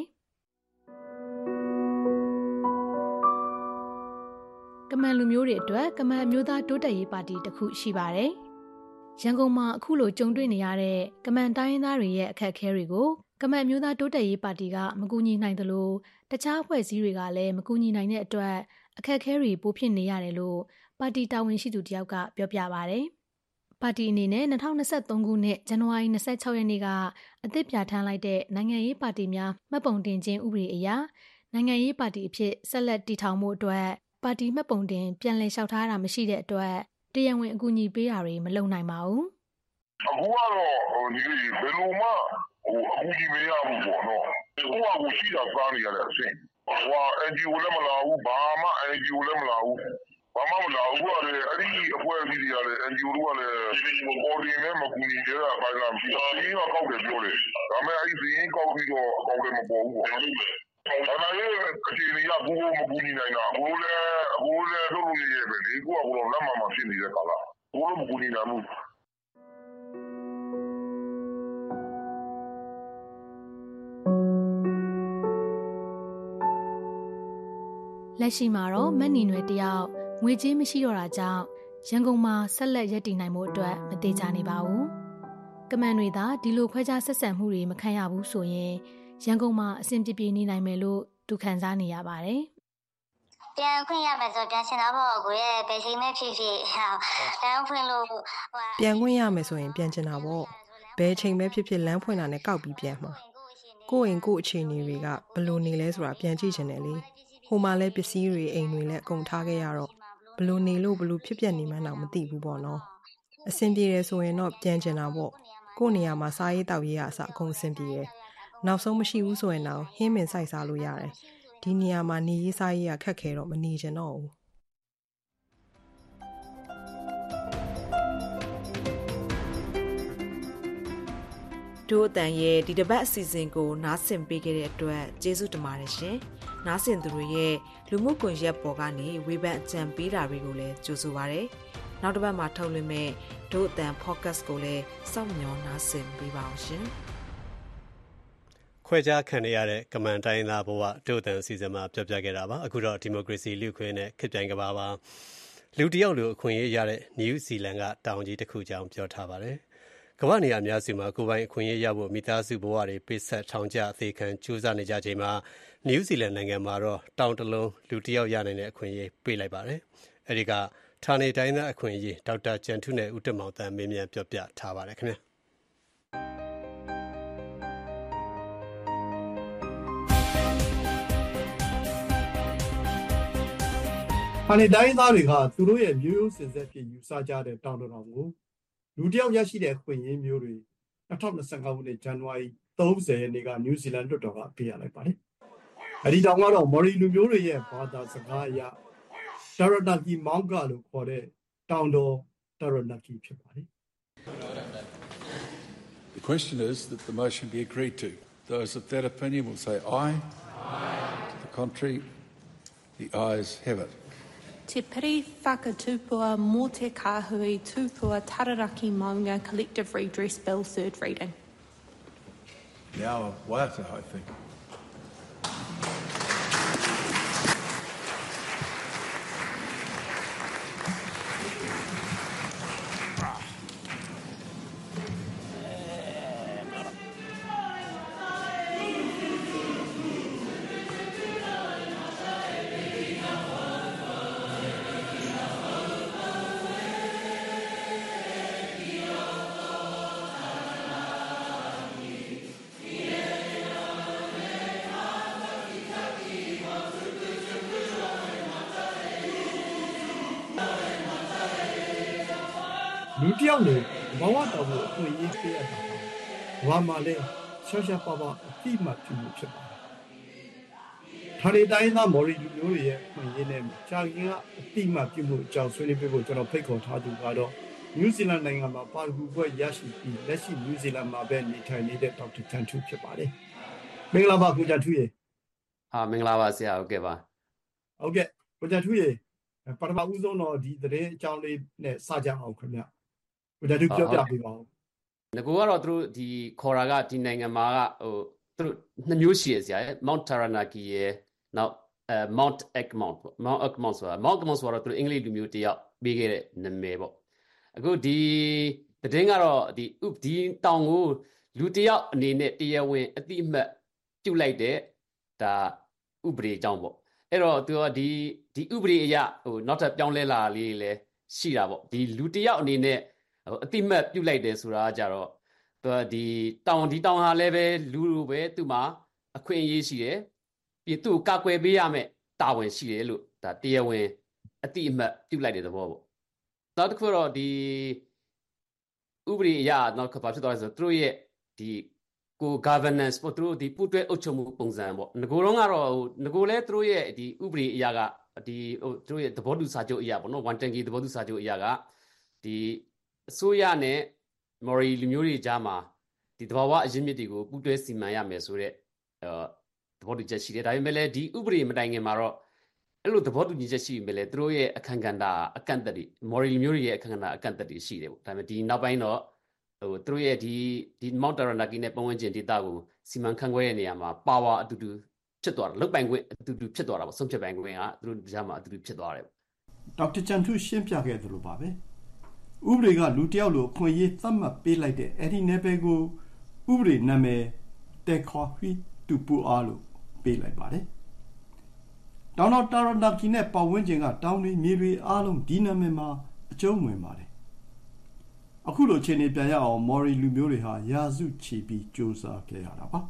ကမန်လူမျိုးတွေအတွက်ကမန်အမျိုးသားတိုးတက်ရေးပါတီတစ်ခုရှိပါတယ်။ရန်ကုန်မှာအခုလိုကြုံတွေ့နေရတဲ့ကမန်တိုင်းရင်းသားတွေရဲ့အခက်အခဲတွေကိုကမန်အမျိုးသားတိုးတက်ရေးပါတီကမကူညီနိုင်သလိုတခြားအဖွဲ့အစည်းတွေကလည်းမကူညီနိုင်တဲ့အတွက်အခက်အခဲတွေပိုဖြစ်နေရတယ်လို့ပါတီတာဝန်ရှိသူတယောက်ကပြောပြပါတယ်။ပါတီအနေနဲ့2023ခုနှစ်ဇန်နဝါရီ26ရက်နေ့ကအသစ်ပြဋ္ဌာန်းလိုက်တဲ့နိုင်ငံရေးပါတီများမှတ်ပုံတင်ခြင်းဥပဒေအရနိုင်ငံရေးပါတီအဖြစ်ဆက်လက်တည်ထောင်မှုအတွက်ပါတီမှတ်ပုံတင်ပြန်လည်လျှောက်ထားတာမရှိတဲ့အတွက်တရားဝင်အကူအညီပေးတာတွေမလုပ်နိုင်ပါဘူး။အခုကတော့ဒီဘယ်လိုမှအကူအညီမရဘူးပေါ့နော်။ကိုယ့်အကူရှိတာစားနေရတဲ့အဆင့်။ NGO လည်းမလာဘူးဘာမှ NGO လည်းမလာဘူး။ဘာမှမလာဘူးအဲ့ဒီအဖွဲ့အစည်းတွေကလည်း NGO တို့ကလည်းပေါ်တင်နဲ့မကူညီကြတဲ့အပိုင်းကမရှိဘူး။ဒီကကောက်တယ်ပြောတယ်။ဒါပေမဲ့အဲ့ဒီစင်းကောက်ပြီးတော့အကောက်လည်းမပေါ်ဘူးပေါ့နော်။ဒါလည်းအခြေအနေကကိုယ်မကူညီနိုင်တာကိုယ်လည်းလုပ်လို့ရပဲလေကိုယ်ကတော့လက်မှန်မှဖြစ်နေတဲ့ကာလကိုယ်လည်းမကူညီနိုင်ဘူးလက်ရှိမှာတော့မက်နီနွယ်တယောက်ငွေကြေးမရှိတော့တာကြောင့်ရန်ကုန်မှာဆက်လက်ရပ်တည်နိုင်မှုအတွက်မသေးချာနေပါဘူးကမန်တွေသာဒီလိုခွဲခြားဆက်ဆံမှုတွေမခံရဘူးဆိုရင်ရန်ကုန်မှာအဆင်ပြေနေနိုင်မယ်လို့သူခံစားနေရပါတယ်။ပြန်ခွင့်ရမယ်ဆိုပြန်ရှင်တော့ပေါ့ကိုရဲ့ဘယ်ချိန်မှဖြစ်ဖြစ်လမ်းဖွင့်လို့ပြန်ခွင့်ရမယ်ဆိုရင်ပြန်ချင်တာပေါ့ဘယ်ချိန်ပဲဖြစ်ဖြစ်လမ်းဖွင့်တာနဲ့ကောက်ပြီးပြန်မှာကိုယ့်အိမ်ကိုယ့်အခြေအနေတွေကဘယ်လိုနေလဲဆိုတာပြန်ကြည့်ချင်တယ်လေဟိုမှာလဲပစ္စည်းတွေအိမ်တွေလည်းအကုန်ထားခဲ့ရတော့ဘယ်လိုနေလို့ဘယ်လိုဖြစ်ပြနေမှန်းတော့မသိဘူးပေါ့နော်အဆင်ပြေတယ်ဆိုရင်တော့ပြန်ချင်တာပေါ့ကိုယ့်နေရာမှာစားရေးတောက်ရေးအစအကုန်အဆင်ပြေတယ်နောက်ဆုံးမရှိဘူးဆိုရင်တော့ဟင်းမင်ဆိုင်စားလို့ရတယ်ဒီနေရာမှာနေရေးစားရေးခက်ခဲတော့မနေချင်တော့ဘူးတို့အတန်ရဲ့ဒီတစ်ပတ်အစီအစဉ်ကိုနားဆင်ပေးခဲ့တဲ့အတွက်ကျေးဇူးတင်ပါတယ်ရှင်နားဆင်သူတွေရဲ့လူမှုကွန်ရက်ပေါ်ကနေဝေဖန်အကြံပေးတာတွေကိုလည်းကြိုဆိုပါရစေနောက်တစ်ပတ်မှာထုတ်လွှင့်မဲ့တို့အတန် podcast ကိုလည်းစောင့်မျှော်နားဆင်ပေးပါအောင်ရှင်ခွဲခြားခံရတဲ့ကမန်တိုင်းသားဘဝတို့အတန်အစီအစဉ်မှာပြောပြခဲ့တာပါအခုတော့ဒီမိုကရေစီလူ့အခွင့်နဲ့ခေတ်ပြိုင်ကမ္ဘာပါလူတယောက်လိုအခွင့်အရေးရတဲ့နယူးဇီလန်ကတောင်ကြီးတစ်ခုကြောင်းပြောထားပါတယ်ကမ္ဘာနေရာအများစုမှာကိုယ်ပိုင်အခွင့်အရေးရဖို့မိသားစုဘဝတွေပိတ်ဆက်ထောင်ကျအသေးခံကြိုးစားနေကြချိန်မှာနယူးဇီလန်နိုင်ငံမှာတော့တောင်တလုံးလူတယောက်ရနိုင်တဲ့အခွင့်အရေးပေးလိုက်ပါတယ်အဲဒီကဌာနေတိုင်းသားအခွင့်အရေးဒေါက်တာကျန်ထုနဲ့ဦးတက်မောင်တန်မေးမြန်းပြောပြထားပါတယ်ခင်ဗျာဌာနေတိုင်းသားတွေကသူတို့ရဲ့မျိုးရိုးစဉ်ဆက်ဖြစ်ယူဆကြတဲ့တောင်တတော်ကိုလူတယောက်ရရှိတဲ့အခွင့်အရေးမျိုးတွေ2025ခုနှစ်ဇန်နဝါရီ30ရက်နေ့ကနယူးဇီလန်လွှတ်တော်ကပေးရလိုက်ပါတယ်။အဲဒီတောင်ကတော့မော်ရီလူမျိုးတွေရဲ့ဘာသာစကားအရတာရနာကီမောင်းကလို့ခေါ်တဲ့တောင်တော်တာရနာကီဖြစ်ပါတယ်။ The question is that the motion be agreed to. Those of that opinion will say aye. To the contrary, the ayes have it. Te piri whakatupua mō te kāhui tupua tararaki maunga collective redress bill third reading. Now, waiata, I think. လူတစ်ယောက်နဲ့ဘဝတော်ကိုအခွင့်အရေးပေးရတာဘာမှလည်းရှာရှာပါပါအတိမပြုမှုဖြစ်ပါတယ်။ထာရီတိုင်းသားမော်ရီလူမျိုးတွေရဲ့ခွင့်ရနဲ့ကြာခင်ကအတိမပြုမှုအကြောင်းဆွေးနွေးပေးဖို့ကျွန်တော်ဖိတ်ခေါ်ထားသူကတော့နယူးဇီလန်နိုင်ငံမှာပါရဂူဘွဲ့ရရှိပြီးလက်ရှိနယူးဇီလန်မှာပဲနေထိုင်နေတဲ့ဒေါက်တာချန်ထူဖြစ်ပါတယ်။မင်္ဂလာပါကိုချန်ထူရေ။မင်္ဂလာပါဆရာဟုတ်ကဲ့ပါ။ဟုတ်ကဲ့ကိုချန်ထူရေပထမဦးဆုံးတော့ဒီသတင်းအကြောင်းလေးနဲ့စကြအောင်ခင်ဗျ။ကိုချန်ထူပြောပြပေးပါဦး။ငကိုကတော့သူတို့ဒီခေါ်တာကဒီနိုင်ငံမှာကသူတို့နှစ်မျိုးရှိရဆရာ။ Mount Taranaki ရဲ့နောက်Mount Egmont ပေါ့။ Mount Egmont ဆိုတာသူတို့အင်္ဂလိပ်လူမျိုးတယောက်ပေးခဲ့တဲ့နာမည်ပေါ့။အခုဒီသတင်းကတော့ဒီတောင်ကိုလူတယောက်အနေနဲ့တရားဝင်အတိအမှတ်ပြုတ်လိုက်တဲ့ဒါဥပဒေအကြောင်းပေါ့အဲ့တော့သူကဒီဥပဒေအရနောက်ထပ်ပြောင်းလဲလာလေးလည်းရှိတာပေါ့ဒီလူတယောက်အနေနဲ့အတိအမှတ်ပြုတ်လိုက်တယ်ဆိုတာကြတော့သူကဒီတောင်ဟာလည်းပဲလူလိုပဲသူ့မှာအခွင့်အရေးရှိတယ်ပြီးသူ့ကိုကာကွယ်ပေးရမယ်တာဝန်ရှိတယ်လို့ဒါတရားဝင်အတိအမှတ်ပြုတ်လိုက်တဲ့သဘောပေါ့နောက်တစ်ခုတော့ဒီဥပဒေအရနောက်ကဘာဖြစ်သွားလဲဆိုတော့သူတို့ရဲ့ဒီကို governance ပေါ့သူတို့ဒီပူးတွဲအုပ်ချုပ်မှုပုံစံပေါ့ငကိုတော့ကတော့ငကိုလဲသူတို့ရဲ့ဒီဥပဒေအရကဒီသူတို့ရဲ့သဘောတူစာချုပ်အရပေါ့နော်ဝန်တန်ကီသဘောတူစာချုပ်အရကဒီအစိုးရနဲ့မော်ရီလူမျိုးတွေကြားမှာဒီသဘာဝအရင်းမြစ်တွေကိုပူးတွဲစီမံရမယ်ဆိုတဲ့သဘောတူချက်ရှိတယ်ဒါပေမဲ့လည်းဒီဥပဒေမတိုင်ခင်မှာတော့အဲ့လိုသဘောတူညီချက်ရှိပေမဲ့လည်းသူတို့ရဲ့အခန့်ကဏ္ဍအကန့်အသတ်တွေမော်ရီလူမျိုးတွေရဲ့အခန့်ကဏ္ဍအကန့်အသတ်တွေရှိတယ်ပေါ့ဒါပေမဲ့ဒီနောက်ပိုင်းတော့သူတို့ရဲ့ဒီ Mount Taranaki နဲ့ပတ်ဝန်းကျင်ဒေသကိုစီမံခန့်ခွဲတဲ့နေရာမှာပါဝါအတူတူဖြစ်သွားတာလုတ်ပိုင်ခွင့်အတူတူဖြစ်သွားတာပေါ့ဆုံးဖြတ်ပိုင်ခွင့်ကသူတို့ကြားမှာအတူတူဖြစ်သွားတယ်ဒေါက်တာချန်ထူရှင်းပြခဲ့သလိုပါပဲဥပဒေကလူတယောက်လိုအခွင့်အရေးသတ်မှတ်ပေးလိုက်တဲ့အဲ့ဒီနယ်ပယ်ကိုဥပဒေနာမည်တက်ခေါ်ဟီတူပူအားလို့ပေးလိုက်ပါတယ်တောင်တော်တာရနာကီနဲ့ပတ်ဝန်းကျင်ကတောင်တွေမြေတွေအားလုံးဒီနာမည်မှာအကျုံးဝင်ပါတယ်အခုလိုခြေနေပြန်ရအောင်မော်ရီလူမျိုးတွေဟာရာစုချီပြီးစူးစမ်းခဲ့ရတာပါ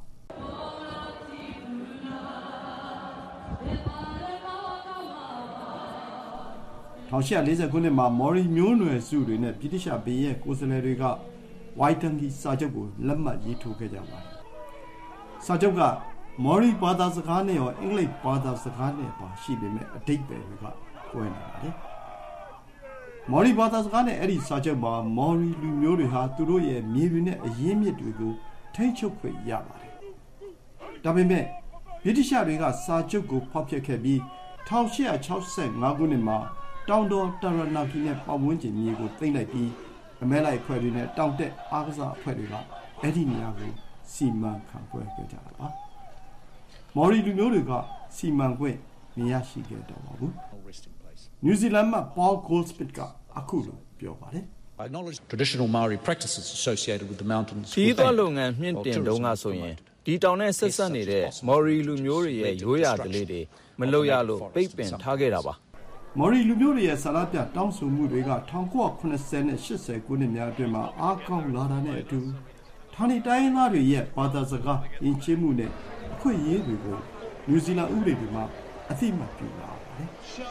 1840ခုနှစ်မှာမော်ရီမျိုးနွယ်စုတွေနဲ့ဗြိတိရှဘီရဲ့ကိုယ်စားလှယ်တွေကဝိုင်တန်ကီစာချုပ်ကိုလက်မှတ်ရေးထိုးခဲ့ကြပါတယ်စာချုပ်ကမော်ရီဘာသာစကားနဲ့ရောအင်္ဂလိပ်ဘာသာစကားနဲ့ပါရှိပေမဲ့အဓိပ္ပာယ်တွေကကွဲနေပါတယ်မော်ရီဘာသာစကားနဲ့အဲ့ဒီစာချုပ်မှာမော်ရီလူမျိုးတွေဟာသူတို့ရဲ့မြေတွေနဲ့အရင်းမြစ်တွေကိုထိန်းချုပ်ခွင့်ရပါတယ်ဒါပေမဲ့ဗြိတိရှတွေကစာချုပ်ကိုဖောက်ဖျက်ခဲ့ပြီး1865ခုနှစ်မှာတောင်တော်တာရနာကီနဲ့ပတ်ဝန်းကျင်မြေကိုသိမ်းလိုက်ပြီးအမဲလိုက်အဖွဲ့တွေနဲ့တောင်တက်အားကစားအဖွဲ့တွေကအဲ့ဒီနေရာကိုစီမံခန့်ခွဲခဲ့ကြတာပါမော်ရီလူမျိုးတွေကစီမံခွင့်မရရှိခဲ့တော့ပါဘူးနယူးဇီလန်မှာ Paul Goldsmith ကအခုလိုပြောပါတယ် Traditional Maori practices associated with the mountains ဒီတော့လုပ်ငန်းမြင့်တင်တုံးကဆိုရင်ဒီတောင်နဲ့ဆက်ဆက်နေတဲ့မော်ရီလူမျိုးတွေရဲ့ရိုးရာဓလေ့တွေမလုပ်ရလို့ပိတ်ပင်ထားခဲ့တာပါမော်ရီလူမျိုးတွေရဲ့ဆန္ဒပြတောင်းဆိုမှုတွေက1980နဲ့80ခုနှစ်များအတွင်းမှာအားကောင်းလာတာနဲ့အတူဌာနေတိုင်းသားတွေရဲ့ဘာသာစကားယဉ်ကျေးမှုနဲ့အခွင့်အရေးတွေကိုနယူးဇီလန်ဥပဒေတွေမှာအသိအမှတ်ပြုလာပါတယ်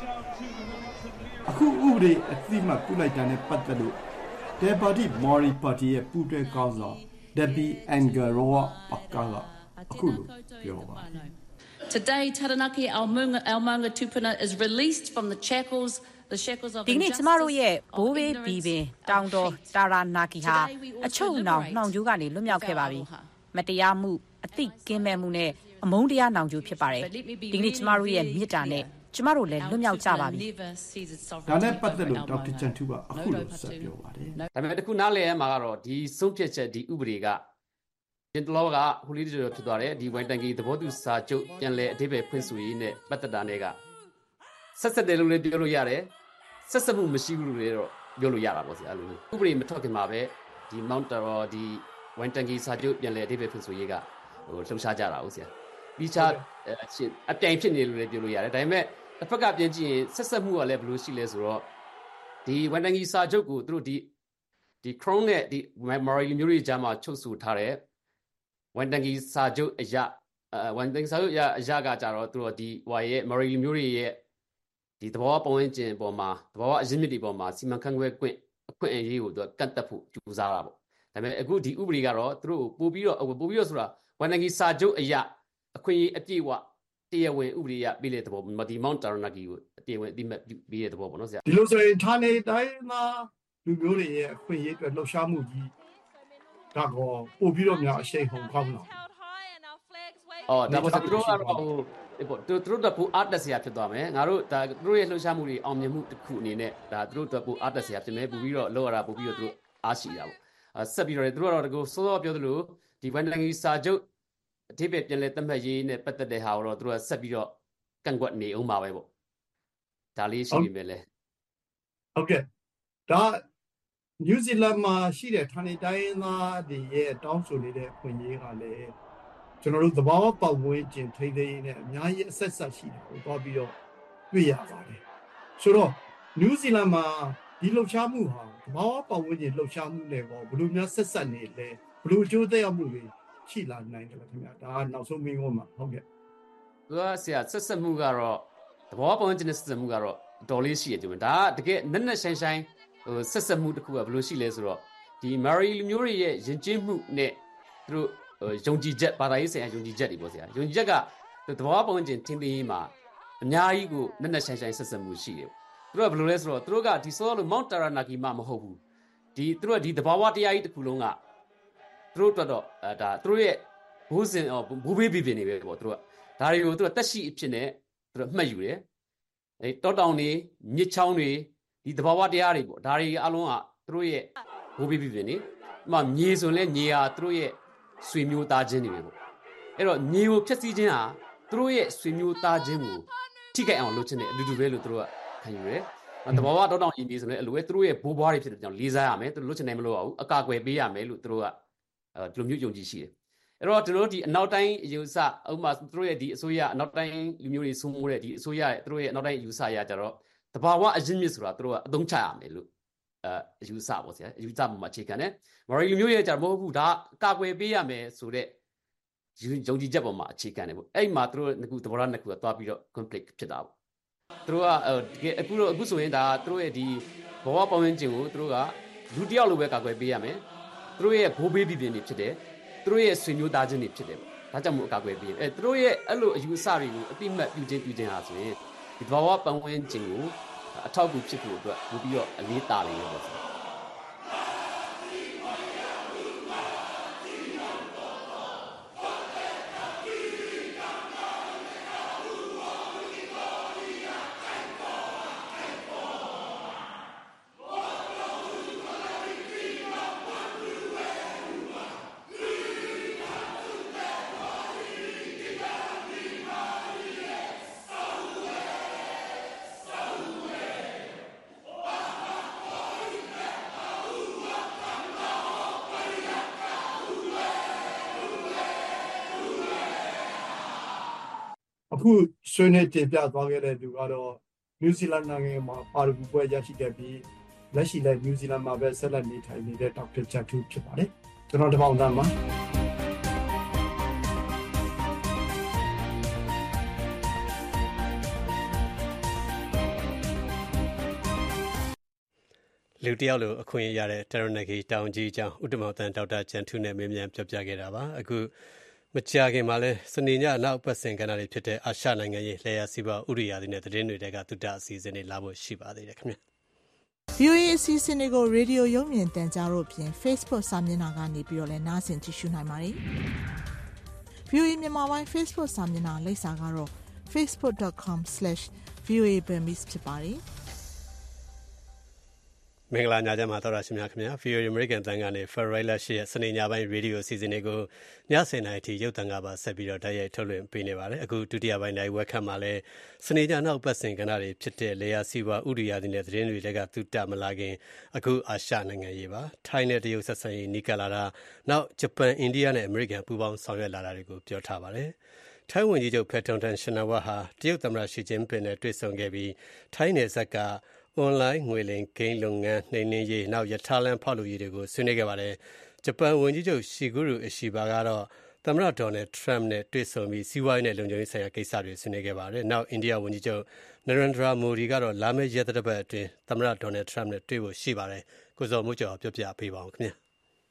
အခုဥပဒေအသိအမှတ်ပြုလိုက်တာနဲ့ပတ်သက်လို့ဒေပါတီမော်ရီပါတီရဲ့ပူးတွဲကောင်းဆောင်ဒက်ဘီအန်ဂါရောပကာကအခုလိုပြောပါတယ် Today, Taranaki, our Maunga Tupuna, is released from the shackles of ဒီနေ့ကျမတို့ရဲ့ဘိုးဘေးဘီပင်တောင်တော်တာရာနာကီဟာအချုပ်နှောင်နှောင်ကျိုးကနေလွတ်မြောက်ခဲ့ပါပြီမတရားမှုအသိကင်းမဲ့မှုနဲ့အမုန်းတရားနှောင်ကျိုးဖြစ်ပါတယ်ဒီနေ့ကျမတို့ရဲ့မေတ္တာနဲ့ကျမတို့လည်းလွတ်မြောက်ကြပါပြီဒါနဲ့ပတ်သက်လို့ဒေါက်တာချန်ထူကအခုလိုဆက်ပြောပါတယ်ဒါပေမဲ့တခုနားလည်ရမှာကတော့ဒီဆုံးဖြတ်ချက်ဒီဥပဒေကတင်တလောကဟိုလီတွေဖြစ်သွားတယ်ဒီဝိုင်တန်ကီသဘောတူစာချုပ်ပြန်လဲအဓိပ္ပာယ်ဖွင့်ဆိုရေးနဲ့ပတ်သက်တာနဲ့ကဆက်တယ်လို့လည်းပြောလို့ရတယ်ဆက်မှုမရှိဘူးလို့လည်းတော့ပြောလို့ရတာပေါ့ဆရာအဲ့လိုဥပဒေမထွက်ခင်မှာပဲဒီ Mount Taranaki ဒီဝိုင်တန်ကီစာချုပ်ပြန်လဲအဓိပ္ပာယ်ဖွင့်ဆိုရေးကဟိုလှုပ်ရှားကြတာဟုတ်ဆရာပြီးချအပြိုင်ဖြစ်နေလို့လည်းပြောလို့ရတယ်ဒါပေမဲ့တစ်ဖက်ကပြင်ကြည့်ရင်ဆက်မှုကလည်းဘယ်လိုရှိလဲဆိုတော့ဒီဝိုင်တန်ကီစာချုပ်ကိုသူတို့ဒီ Crown နဲ့ဒီ Maori မျိုးတွေကြားမှာချုပ်ဆိုထားတဲ့ဝန်တန်ကီစာချုပ်အရာဝန်တန်စာချုပ်အရာကကြတော့သူတို့ဒီဟိုရဲ့ Maori မျိုးတွေရဲ့ဒီသဘောပတ်ဝန်းကျင်ပေါ်မှာသဘောအရင်းမြစ်တွေပေါ်မှာစီမံခန့်ခွဲခွင့်အခွင့်အရေးကိုသူကကန့်သက်ဖို့ကြိုးစားတာပေါ့ဒါပေမဲ့အခုဒီဥပဒေကတော့သူတို့ပို့ပြီးတော့ဆိုတာဝန်နိုင်ငံစာချုပ်အရာအခွင့်အရေးအပြည့်အဝတရားဝင်ဥပဒေရပြည်လေသဘောဒီ Mount Taranaki ကိုတရားဝင်အတိအမှတ်ပြီးတဲ့သဘောပေါ့နော်ဆရာဒီလိုဆိုရင်ဌာနေတိုင်းသားလူမျိုးတွေရဲ့အခွင့်အရေးအတွက်လှုပ်ရှားမှုကြီးဒါကောပို့ပြီးတော့များအရှိန်ဟုန်ကောင်းလာဒါပေါ့သူတို့ကတော့သူတို့တော့ပိုအားတက်စရာဖြစ်သွားမယ်ငါတို့ဒါသူတို့ရဲ့လှုပ်ရှားမှုတွေအောင်မြင်မှုတစ်ခုအနေနဲ့ဒါသူတို့တော့ပိုအားတက်စရာဖြစ်မယ်ပို့ပြီးတော့လောက်ရတာပို့ပြီးတော့သူတို့အားရှိတာပေါ့ဆက်ပြီးတော့သူတို့ကတော့တကူစောစောပြောသလိုဒီဝန်နိုင်ငံစာချုပ်အထိပ္ပယ်ပြန်လဲသတ်မှတ်ရေးနဲ့ပတ်သက်တဲ့ဟာကိုတော့သူတို့ကဆက်ပြီးတော့ကန့်ကွက်နေအောင်ပါပဲပေါ့ဒါလေးရှိပြီပဲလေဟုတ်ကဲ့ဒါနယူးဇီလန်မှာရှိတဲ့ဌာနေတိုင်းသားတွေရဲ့တောင်းဆိုနေတဲ့အခွင့်အရေးကလည်းကျွန်တော်တို့သဘာဝပတ်ဝန်းကျင်ထိန်းသိမ်းရေးနဲ့အများကြီးအဆက်ဆက်ရှိတာကိုသွားပြီးတော့တွေ့ရပါတယ်ဆိုတော့နယူးဇီလန်မှာဒီလှုပ်ရှားမှုဟာသဘာဝပတ်ဝန်းကျင်လှုပ်ရှားမှုနဲ့ပေါ့ဘယ်လိုများဆက်ဆက်နေလဲဘယ်လိုအကျိုးသက်ရောက်မှုတွေရှိလာနိုင်တယ်ခင်ဗျာဒါကနောက်ဆုံးမင်းကုန်မှာဟုတ်ကဲ့သူကဆရာဆက်ဆက်မှုကတော့သဘာဝပတ်ဝန်းကျင်နဲ့ဆက်ဆက်မှုကတော့တော်လေးရှိရတယ်ဒါကတကယ်နက်နက်ရှိုင်းရှိုင်းဆက်ဆက်မှုတစ်ခုကဘယ်လိုရှိလဲဆိုတော့ဒီမာရီလူမျိုးတွေရဲ့ယဉ်ကျေးမှုနဲ့သူတို့ယုံကြည်ချက်ဘာသာရေးဆိုင်ရာယုံကြည်ချက်တွေပေါ့ဆရာယုံကြည်ချက်ကသဘာဝပတ်ဝန်းကျင်ထင်းထင်းရေးမှာအများကြီးကိုနက်နက်ရှိုင်းရှိုင်းဆက်ဆက်မှုရှိတယ်သူတို့ကဘယ်လိုလဲဆိုတော့သူတို့ကဒီစောလို့ Mount Taranaki မှမဟုတ်ဘူးဒီသူတို့ကဒီသဘာဝတရားကြီးတစ်ခုလုံးကသူတို့တော့ဒါသူတို့ရဲ့ဘိုးစဉ်ဘိုးဘေးပြနေပဲပေါ့သူတို့ကဒါတွေကိုသူတို့တက်ရှိအဖြစ်နဲ့သူတို့မှတ်ယူတယ်အဲတောတောင်တွေမြစ်ချောင်းတွေဒီသဘာဝတရားတွေပေါ့ဒါတွေအလုံးကသူတို့ရဲ့ဘိုးဘေးပြနေမှမြေဆိုလဲမြေဟာသူတို့ရဲ့ဆွေမျိုးသားချင်းတွေပဲပေါ့အဲ့တော့မြေကိုဖျက်ဆီးခြင်းဟာသူတို့ရဲ့ဆွေမျိုးသားချင်းကိုထိခိုက်အောင်လုပ်ခြင်းနဲ့အတူတူပဲလို့သူတို့ကခံယူတယ်သဘာဝတောတောင်ကြီးဆိုလဲအလိုပဲသူတို့ရဲ့ဘိုးဘွားတွေဖြစ်တဲ့ကြောင့်လေးစားရမယ်သူတို့လွတ်ချင်နိုင်မလို့အောင်အကာအကွယ်ပေးရမယ်လို့သူတို့ကဒီလိုမျိုးယုံကြည်ရှိတယ်အဲ့တော့ကျွန်တော်တို့ဒီအနောက်တိုင်းယူဆဥပမာသူတို့ရဲ့ဒီအစိုးရအနောက်တိုင်းလူမျိုးတွေစုံမိုးတဲ့ဒီအစိုးရရဲ့သူတို့ရဲ့အနောက်တိုင်းယူဆရကြတော့တဘာဝအရင်းမြစ်ဆိုတာသူတို့ကအသုံးချရမယ်လို့ယူဆပေါ့ဆရာယူဆမှုမှာအခြေခံတယ်မာရီလူမျိုးရဲ့ကြတော့မဟုတ်ဘူးဒါကာကွယ်ပေးရမယ်ဆိုတဲ့ယုံကြည်ချက်ပေါ်မှာအခြေခံတယ်ပေါ့အဲ့မှာသူတို့နှစ်ခုသဘောထားနှစ်ခုကသွားပြီးတော့ conflict ဖြစ်တာပေါ့သူတို့ကတကယ်အခုဆိုရင်ဒါသူတို့ရဲ့ဒီဘဝပတ်ဝန်းကျင်ကိုသူတို့ကလူတစ်ယောက်လိုပဲကာကွယ်ပေးရမယ်သူတို့ရဲ့ဘိုးဘေးပြည်တွေဖြစ်တယ်သူတို့ရဲ့ဆွေမျိုးသားချင်းတွေဖြစ်တယ်ပေါ့ဒါကြောင့်မို့အကာအကွယ်ပေးသူတို့ရဲ့အဲ့လိုအယူအဆတွေကိုအတိမတ်ပြုခြင်းဟာဆိုရင်ဒီဘဝပတ်ဝန်းကျင်ကိုအထောက်အကူဖြစ်ဖို့အတွက်ပို့ပြီးတော့အလေးတာနေရပေါ့အခုဆွေးနွေးတင်ပြသွားခဲ့တဲ့သူကတော့နယူးဇီလန်နိုင်ငံမှာပါရဂူပွဲရရှိခဲ့ပြီးလက်ရှိလည်းနယူးဇီလန်မှာပဲဆက်လက်နေထိုင်နေတဲ့ဒေါက်တာချတ်ထူဖြစ်ပါတယ်ကျွန်တော်တပေါင်းတန်းပါလူတယောက်လိုအခွင့်ရတဲ့ Taranaki တောင်ကြီးအကြောင်းဥတ္တမောင်တန်ဒေါက်တာချန်ထူနဲ့မေးမြန်းပြောပြခဲ့တာပါအခုမကြာခင်မှာလဲစနေညနောက်ပတ်စဉ်ကဏ္ဍတွေဖြစ်တဲ့အာရှနိုင်ငံရေးလျှက်စီးပွားဥရိယာတွေနဲ့သတင်းတွေကသုတအစီအစဉ်တွေလာဖို့ရှိပါသေးတယ်ခင်ဗျာ VOA အစီအစဉ်တွေကိုရေဒီယိုရုပ်မြင်သံကြားတို့ဖြင့် Facebook စာမျက်နှာကနေပြီးတော့လည်းနားဆင်ကြည့်ရှုနိုင်ပါတယ် VOA မြန်မာပိုင်း Facebook စာမျက်နှာလိပ်စာကတော့ facebook.com/voaburmese ဖြစ်ပါတယ်မင်္ဂလာညချမ်းပါတော်ရရှိများခင်ဗျာ VOA American တန်ကနေ February 8ရက်စနေညပိုင်းရေဒီယိုအစီအစဉ်တွေကိုည7:00 နာရီထိရုပ်သံကပါဆက်ပြီးတော့တိုက်ရိုက်ထုတ်လွှင့်ပေးနေပါတယ်အခုဒုတိယပိုင်းနိုင်ဝက်ခတ်မှာလဲစနေညနောက်ပတ်စဉ်ကဏ္ဍတွေဖြစ်တဲ့လေယာစီးပွားဥရိယာတွေနဲ့သတင်းတွေကသုတမလာခင်အခုအာရှနိုင်ငံရေးပါထိုင်းနဲ့တရုတ်ဆက်ဆံရေးနီးကပ်လာတာနောက်ဂျပန်အိန္ဒိယနဲ့အမေရိကန်ပူးပေါင်းဆောင်ရွက်လာတာတွေကိုပြောထားပါတယ်ထိုင်းဝန်ကြီးချုပ်ဖက်တွန်တန်ရှင်နာဝါဟာတရုတ်သမ္မတရှီကျင်းပင်နဲ့တွေ့ဆုံခဲ့ပြီးထိုင်းနယ်စပ်ကအွန်လိုင်းငွေလိမ်ဂိမ်းလုပ်ငန်းနှိမ်နင်းရေးနောက်ရထားလမ်းဖောက်လုပ်ရေးတွေကိုဆွေးနွေးခဲ့ပါတယ်ဂျပန်ဝန်ကြီးချုပ်ရှီဂူရူအရှိဘာကတော့သမ္မတဒေါ်နယ်ထရမ့်နဲ့တွေ့ဆုံပြီးစီးပွားရေးနဲ့လုံခြုံရေးဆိုင်ရာကိစ္စတွေဆွေးနွေးခဲ့ပါတယ်နောက်အိန္ဒိယဝန်ကြီးချုပ်နရန်ဒရာမိုဒီကတော့လာမယ့်ရက်သတ္တပတ်အတွင်းသမ္မတဒေါ်နယ်ထရမ့်နဲ့တွေ့ဖို့ရှိပါတယ်ကိုစောမိုးကျော်ပြောပြပေးပါဦးခင်ဗျာ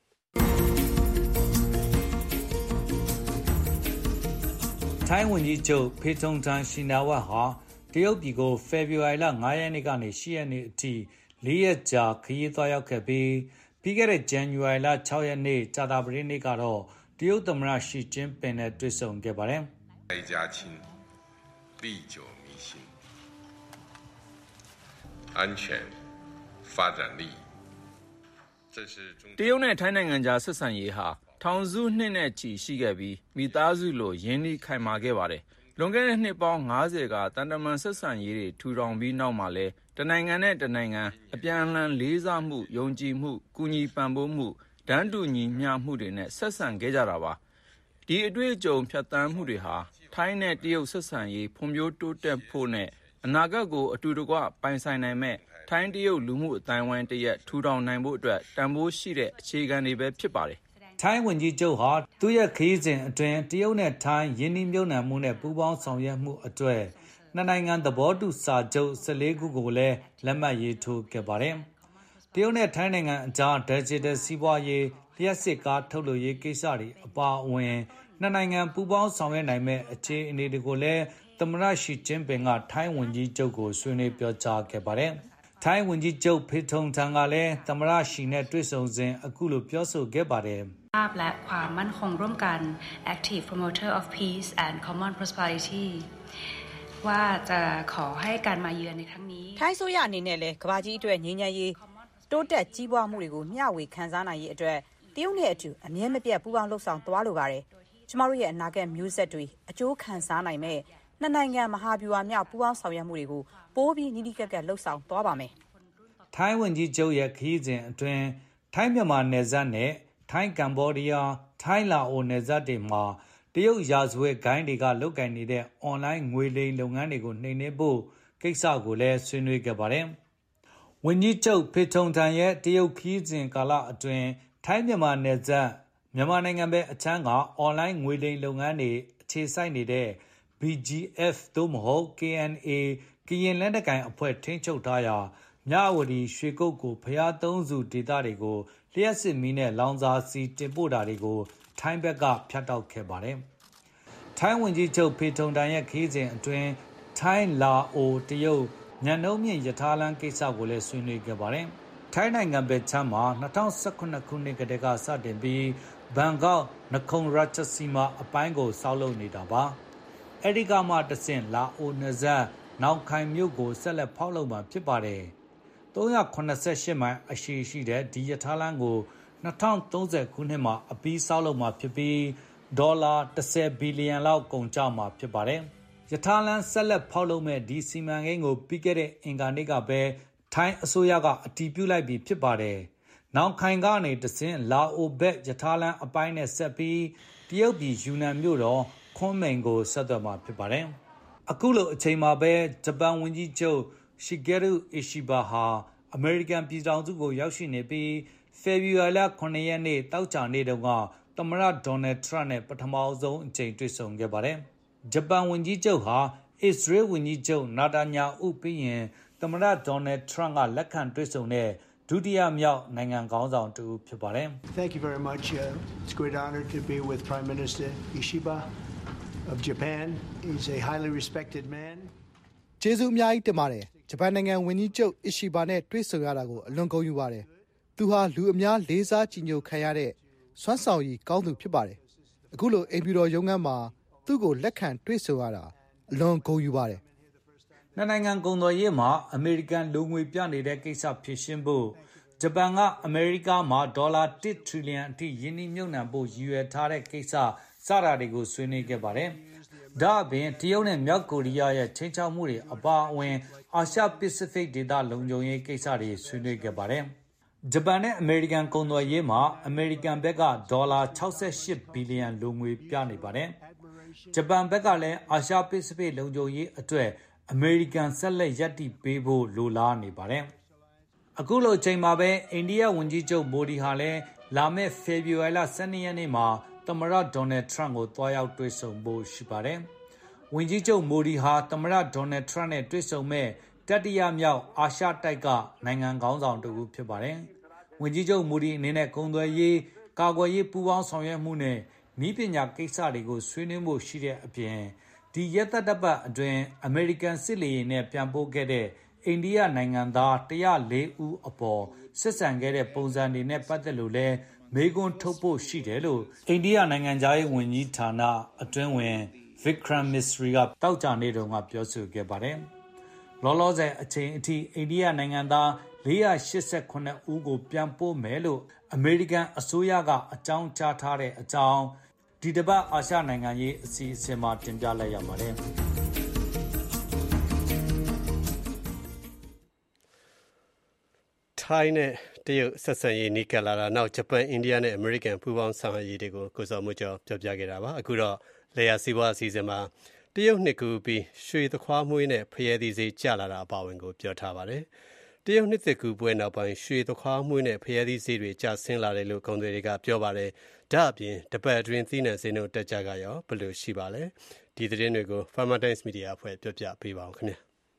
ထိုင်းဝန်ကြီးချုပ်ဖေထုံထန်ရှင်နာဝတ်ဟာတရုတ်ပြည်ကိုဖေဖော်ဝါရီလ9ရက်နေ့ကနေ10ရက်နေ့အထိ4ရက်ကြာခရီးသွားရောက်ခဲ့ပြီးခဲ့တဲ့ဇန်နဝါရီလ6ရက်နေ့ကြာသပတေးနေ့ကတော့တရုတ်သမ္မတရှီကျင်းပင်နဲ့တွေ့ဆုံခဲ့ပါတယ် “台家亲，历久弥新，安全发展利益。” တရုတ်နဲ့ထိုင်းနိုင်ငံကြားဆက်ဆံရေးဟာထောင်စုနှစ်နဲ့ချီရှိခဲ့ပြီးမိသားစုလိုရင်းနှီးခိုင်မာခဲ့ပါတယ်။လွန်ခဲ့တဲ့နှစ်ပေါင်း50ကတန်တမန်ဆက်ဆံရေးတွေထူထောင်ပြီးနောက်မှာလဲတနိုင်ငံနဲ့တနိုင်ငံအပြန်အလှန်လေးစားမှုယုံကြည်မှုကူညီပံ့ပိုးမှုတန်းတူညီမျှမှုတွေနဲ့ဆက်ဆံခဲ့ကြတာပါ။ဒီအတွေ့အကြုံဖြတ်သန်းမှုတွေဟာထိုင်းနဲ့တရုတ်ဆက်ဆံရေးဖွံ့ဖြိုးတိုးတက်ဖို့နဲ့အနာဂတ်ကိုအတူတကွပိုင်ဆိုင်နိုင်မဲ့ထိုင်းတရုတ်လူမှုအတိုင်းဝိုင်းတရက်ထူထောင်နိုင်ဖို့အတွက်တန်ဖိုးရှိတဲ့အခြေခံတွေပဲဖြစ်ပါတယ်ထိုင်းဝန်ကြီးချုပ်ဟာသူ့ရဲ့ခရီးစဉ်အတွင်းတရုတ်နဲ့ထိုင်းယင်းနှိမ့်မြုပ်နှံမှုနဲ့ပူးပေါင်းဆောင်ရွက်မှုအတွက်နှစ်နိုင်ငံသဘောတူစာချုပ်14ခုကိုလည်းလက်မှတ်ရေးထိုးခဲ့ပါတယ်။တရုတ်နဲ့ထိုင်းနိုင်ငံအကြား Digital စီးပွားရေးလျှက်စစ်ကားထုတ်လုပ်ရေးကိစ္စတွေအပါအဝင်နှစ်နိုင်ငံပူးပေါင်းဆောင်ရွက်နိုင်မဲ့အခြေအနေတွေကိုလည်းသမ္မတရှီကျင်းပင်ကထိုင်းဝန်ကြီးချုပ်ကိုဆွေးနွေးပြောကြားခဲ့ပါတယ်။ထိုင်းဝန်ကြီးချုပ်ဖေထုံထန်ကလည်းသမ္မတရှီနဲ့တွေ့ဆုံစဉ်အခုလိုပြောဆိုခဲ့ပါတယ်ภาพและความมั่นคงร่วมกัน Active Promoter of Peace and Common Prosperity ว่าจะขอให้การมาเยือนในครั้งนี้ထိုင်းဆိုရအနေနဲ့လည်းကမ္ဘာကြီးအတွက်ငြိမ်းချမ်းရေးတိုးတက်ကြီးပွားမှုတွေကိုမျှဝေခံစားနိုင်ရေးအတွက်တရုတ်နဲ့အတူအမြဲမပြတ်ပူးပေါင်းလှုပ်ဆောင်သွားလိုပါတယ်။ကျမတို့ရဲ့အနာဂတ်မျိုးဆက်တွေအကျိုးခံစားနိုင်မဲ့နှစ်နိုင်ငံမဟာဗျူဟာမြောက်ပူးပေါင်းဆောင်ရွက်မှုတွေကိုပိုးပြီးနီးနီးကပ်ကပ်လှုပ်ဆောင်သွားပါမယ်။ထိုင်းဝန်ကြီးချုပ်ရဲ့ခရီးစဉ်အတွင်းထိုင်းမြန်မာနယ်စပ်နဲ့ထိုင်းကမ္ဘောဒီးယားထိုင်းလာအိုနယ်စပ်တွေမှာတရုတ်ရာဇဝတ်ဂိုဏ်းတွေကလုပ်ကိုင်နေတဲ့အွန်လိုင်းငွေလိမ်လုပ်ငန်းတွေကိုနှိမ်နင်းဖို့ကိစ္စကိုလည်းဆွေးနွေးခဲ့ပါတယ်။ဝန်ကြီးချုပ်ဖေထုံထန်ရဲ့တရုတ်ခရီးစဉ်ကာလအတွင်းထိုင်းမြန်မာနယ်စပ်မြန်မာနိုင်ငံဘက်အချမ်းကအွန်လိုင်းငွေလိမ်လုပ်ငန်းတွေအခြေစိုက်နေတဲ့ BGF သို့မဟုတ် KNA ကရင်လက်နက်ကိုင်အဖွဲ့ထိန်းချုပ်ထားရာမြဝတီရွှေကုက္ကိုဖျားသုံးစုဒေသတွေကိုလျှက်စစ်မီးနဲ့လောင်စာဆီတင်ပို့တာတွေကိုထိုင်းဘက်ကဖျက်တောက်ခဲ့ပါတယ်။ထိုင်းဝန်ကြီးချုပ်ဖေထုံတန်ရဲ့ခရီးစဉ်အတွင်းထိုင်းလာအိုတရုတ်ညံနှုံးမြင့်ရထားလမ်းကိစ္စကိုလည်းဆွေးနွေးခဲ့ပါတယ်။ထိုင်းနိုင်ငံဘက်ချမ်းမှာ2018ခုနှစ်ကတည်းကစတင်ပြီးဘန်ကောက်နခုန်ရချစီမာအပိုင်းကိုစောက်လုပ်နေတာပါ။အဲဒီကမှတဆင့်လာအိုနယ်စပ်နောက်ခိုင်မြို့ကိုဆက်လက်ဖောက်လုပ်မှာဖြစ်ပါတယ်။388မိုင်အရှည်ရှိတဲ့ဒီရထားလမ်းကို2030ခုနှစ်မှာအပြီးဆောက်လုပ်မှာဖြစ်ပြီးဒေါ်လာ10ဘီလီယံလောက်ကုန်ကျမှာဖြစ်ပါတယ်။ရထားလမ်းဆက်လက်ဖောက်လုပ်မဲ့ဒီစီမံကိန်းကိုပြီးခဲ့တဲ့အင်္ဂါနေ့ကပဲထိုင်းအစိုးရကအတည်ပြုလိုက်ပြီးဖြစ်ပါတယ်။နောက်ခိုင်ကနေတဆင့်လာအိုဘက်ရထားလမ်းအပိုင်းနဲ့ဆက်ပြီးတရုတ်ပြည်ယူနန်မြို့တော်ခွန်းမိန်ကိုဆက်သွယ်မှာဖြစ်ပါတယ်။အခုလိုအချိန်မှာပဲဂျပန်ဝန်ကြီးချုပ်ရှီဂေရုအီရှိဘာဟာအမေရိကန်ပြည်ထောင်စုကိုရောက်ရှိနေပြီးဖေဖော်ဝါရီလ9ရက်နေ့တောက်ချာနေ့တုန်းကသမ္မတဒေါ်နယ်ထရန့်နဲ့ပထမဆုံးအကြိမ်တွေ့ဆုံခဲ့ပါတယ်။ဂျပန်ဝန်ကြီးချုပ်ဟာအစ္စရေးဝန်ကြီးချုပ်နာတာညာဥပြီးရင်သမ္မတဒေါ်နယ်ထရန့်ကလက်ခံတွေ့ဆုံတဲ့ဒုတိယမြောက်နိုင်ငံခေါင်းဆောင်တူဖြစ်ပါတယ်။ Thank you very much. It's a great honor to be with Prime Minister Ishiba of Japan. He's a highly respected man. ကျေးဇူးအများကြီးတင်ပါတယ်ဂျပန်နိုင်ငံဝန်ကြီးချုပ်အီရှိဘာနဲ့တွေ့ဆုံရတာကိုအလွန်ဂုဏ်ယူပါတယ်သူဟာလူအများလေးစားကြည်ညိုခံရတဲ့စွမ်းဆောင်ရည်ကောင်းသူဖြစ်ပါတယ်အခုလိုအိမ်ပြည်တော်ရုံးခန်းမှာသူ့ကိုလက်ခံတွေ့ဆုံရတာအလွန်ဂုဏ်ယူပါတယ်နှစ်နိုင်ငံကုန်သွယ်ရေးမှာအမေရိကန်လူငွေပြနေတဲ့ကိစ္စဖြေရှင်းဖို့ဂျပန်ကအမေရိကမှာဒေါ်လာ1ထရီလီယံအထိယင်းနှိမ့်မြုပ်နှံဖို့ရည်ရွယ်ထားတဲ့ကိစ္စစတာတွေကိုဆွေးနွေးခဲ့ပါတယ်ဒါအပြင်တရုတ်နဲ့မြောက်ကိုရီးယားရဲ့ချိန်ချောက်မှုတွေအပါအဝင်အာရှပစိဖိတ်ဒေသလုံခြုံရေးကိစ္စတွေဆွေးနွေးခဲ့ပါတယ်။ဂျပန်နဲ့အမေရိကန်ကုန်သွယ်ရေးမှာအမေရိကန်ဘက်ကဒေါ်လာ68ဘီလီယံလိုငွေပြနေပါတယ်။ဂျပန်ဘက်ကလည်းအာရှပစိဖိတ်လုံခြုံရေးအတွက်အမေရိကန်ဆက်လက်ရပ်တည်ပေးဖို့လိုလားနေပါတယ်။အခုလိုချိန်မှာပဲအိန္ဒိယဝန်ကြီးချုပ်မိုဒီဟာလည်းလာမယ့်ဖေဖော်ဝါရီလ12ရက်နေ့မှာသမ္မတဒေါ်နယ်ထရန့်ကိုတွားရောက်တွေ့ဆုံဖို့ရှိပါတယ်။ဝန်ကြီးချုပ်မိုဒီဟာသမ္မတဒေါ်နယ်ထရန့်နဲ့တွေ့ဆုံမဲ့တတိယမြောက်အာရှတိုက်ကနိုင်ငံခေါင်းဆောင်တူဖြစ်ပါတယ်ဝန်ကြီးချုပ်မူဒီအနေနဲ့ကုန်သွယ်ရေးကာကွယ်ရေးပူးပေါင်းဆောင်ရွက်မှုနဲ့နည်းပညာကိစ္စတွေကိုဆွေးနွေးမှုရှိတဲ့အပြင်ဒီရက်သတ္တပတ်အတွင်းအမေရိကန်စစ်လေယာဉ်နဲ့ပြန်ပို့ခဲ့တဲ့အိန္ဒိယနိုင်ငံသား104ဦးအပေါ်စစ်ဆန်ခဲ့တဲ့ပုံစံတွေနဲ့ပတ်သက်လို့လဲမေးခွန်းထုတ်ဖို့ရှိတယ်လို့အိန္ဒိယနိုင်ငံသားရေးဝန်ကြီးဌာနအတွင်းဝင် Vikram Misri ကတောက်ကြနေတုန်းကပြောဆိုခဲ့ပါတယ်။လောလောဆယ်အချိန်အထိအိန္ဒိယနိုင်ငံသား489ဦးကိုပြန်ပို့မယ်လို့အမေရိကန်အစိုးရကအကြောင်းကြားထားတဲ့အကြောင်းဒီတစ်ပတ်အာရှနိုင်ငံရေးအစီအစဉ်မှာတင်ပြလိုက်ရပါတယ်။ထိုင်းနဲ့တရုတ်ဆက်ဆံရေးနီးကပ်လာတာနောက်ဂျပန်အိန္ဒိယနဲ့အမေရိကန်ပူးပေါင်းဆောင်ရွက်ရေးတွေကိုကိုစော်မှုကျော်ပြောပြခဲ့တာပါအခုတော့လေယာစီးပွားအစီအစဉ်မှာတရုတ်နှစ်ကူပြီးရွှေသခွားမွှေးနဲ့ဖရဲသီးဈေးကျလာတာအပါအဝင်ကိုပြောထားပါတယ်တရုတ်နှစ်သစ်ကူပွဲနောက်ပိုင်းရွှေသခွားမွှေးနဲ့ဖရဲသီးဈေးတွေကျဆင်းလာတယ်လို့ကုန်သည်တွေကပြောပါတယ်ဒါအပြင်တပတ်အတွင်းသီးနှံဈေးနှုန်းတက်ကြကရောဘယ်လိုရှိပါလဲဒီသတင်းတွေကို Farmer Times Media အဖွဲ့ပြောပြပေးပါအောင်ခင်ဗျာ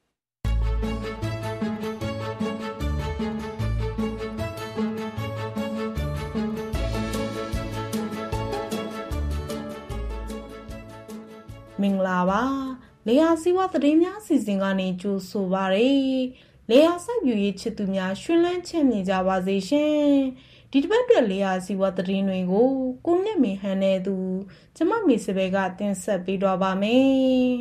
မင်္ဂလာပါလေယာစီဝါသတင်းများအစီအစဉ်ကနေကြိုဆိုပါရစေလေယာစိုက်ပျိုးရေးချစ်သူများရှင်လန်းချမ်းမြေကြပါစေရှင်ဒီတစ်ပတ်အတွက်လေယာစီဝါသတင်းတွေကိုကိုမြင့်မေဟန်နဲ့သူကျမမေစပယ်ကတင်ဆက်ပေးတော့ပါမယ်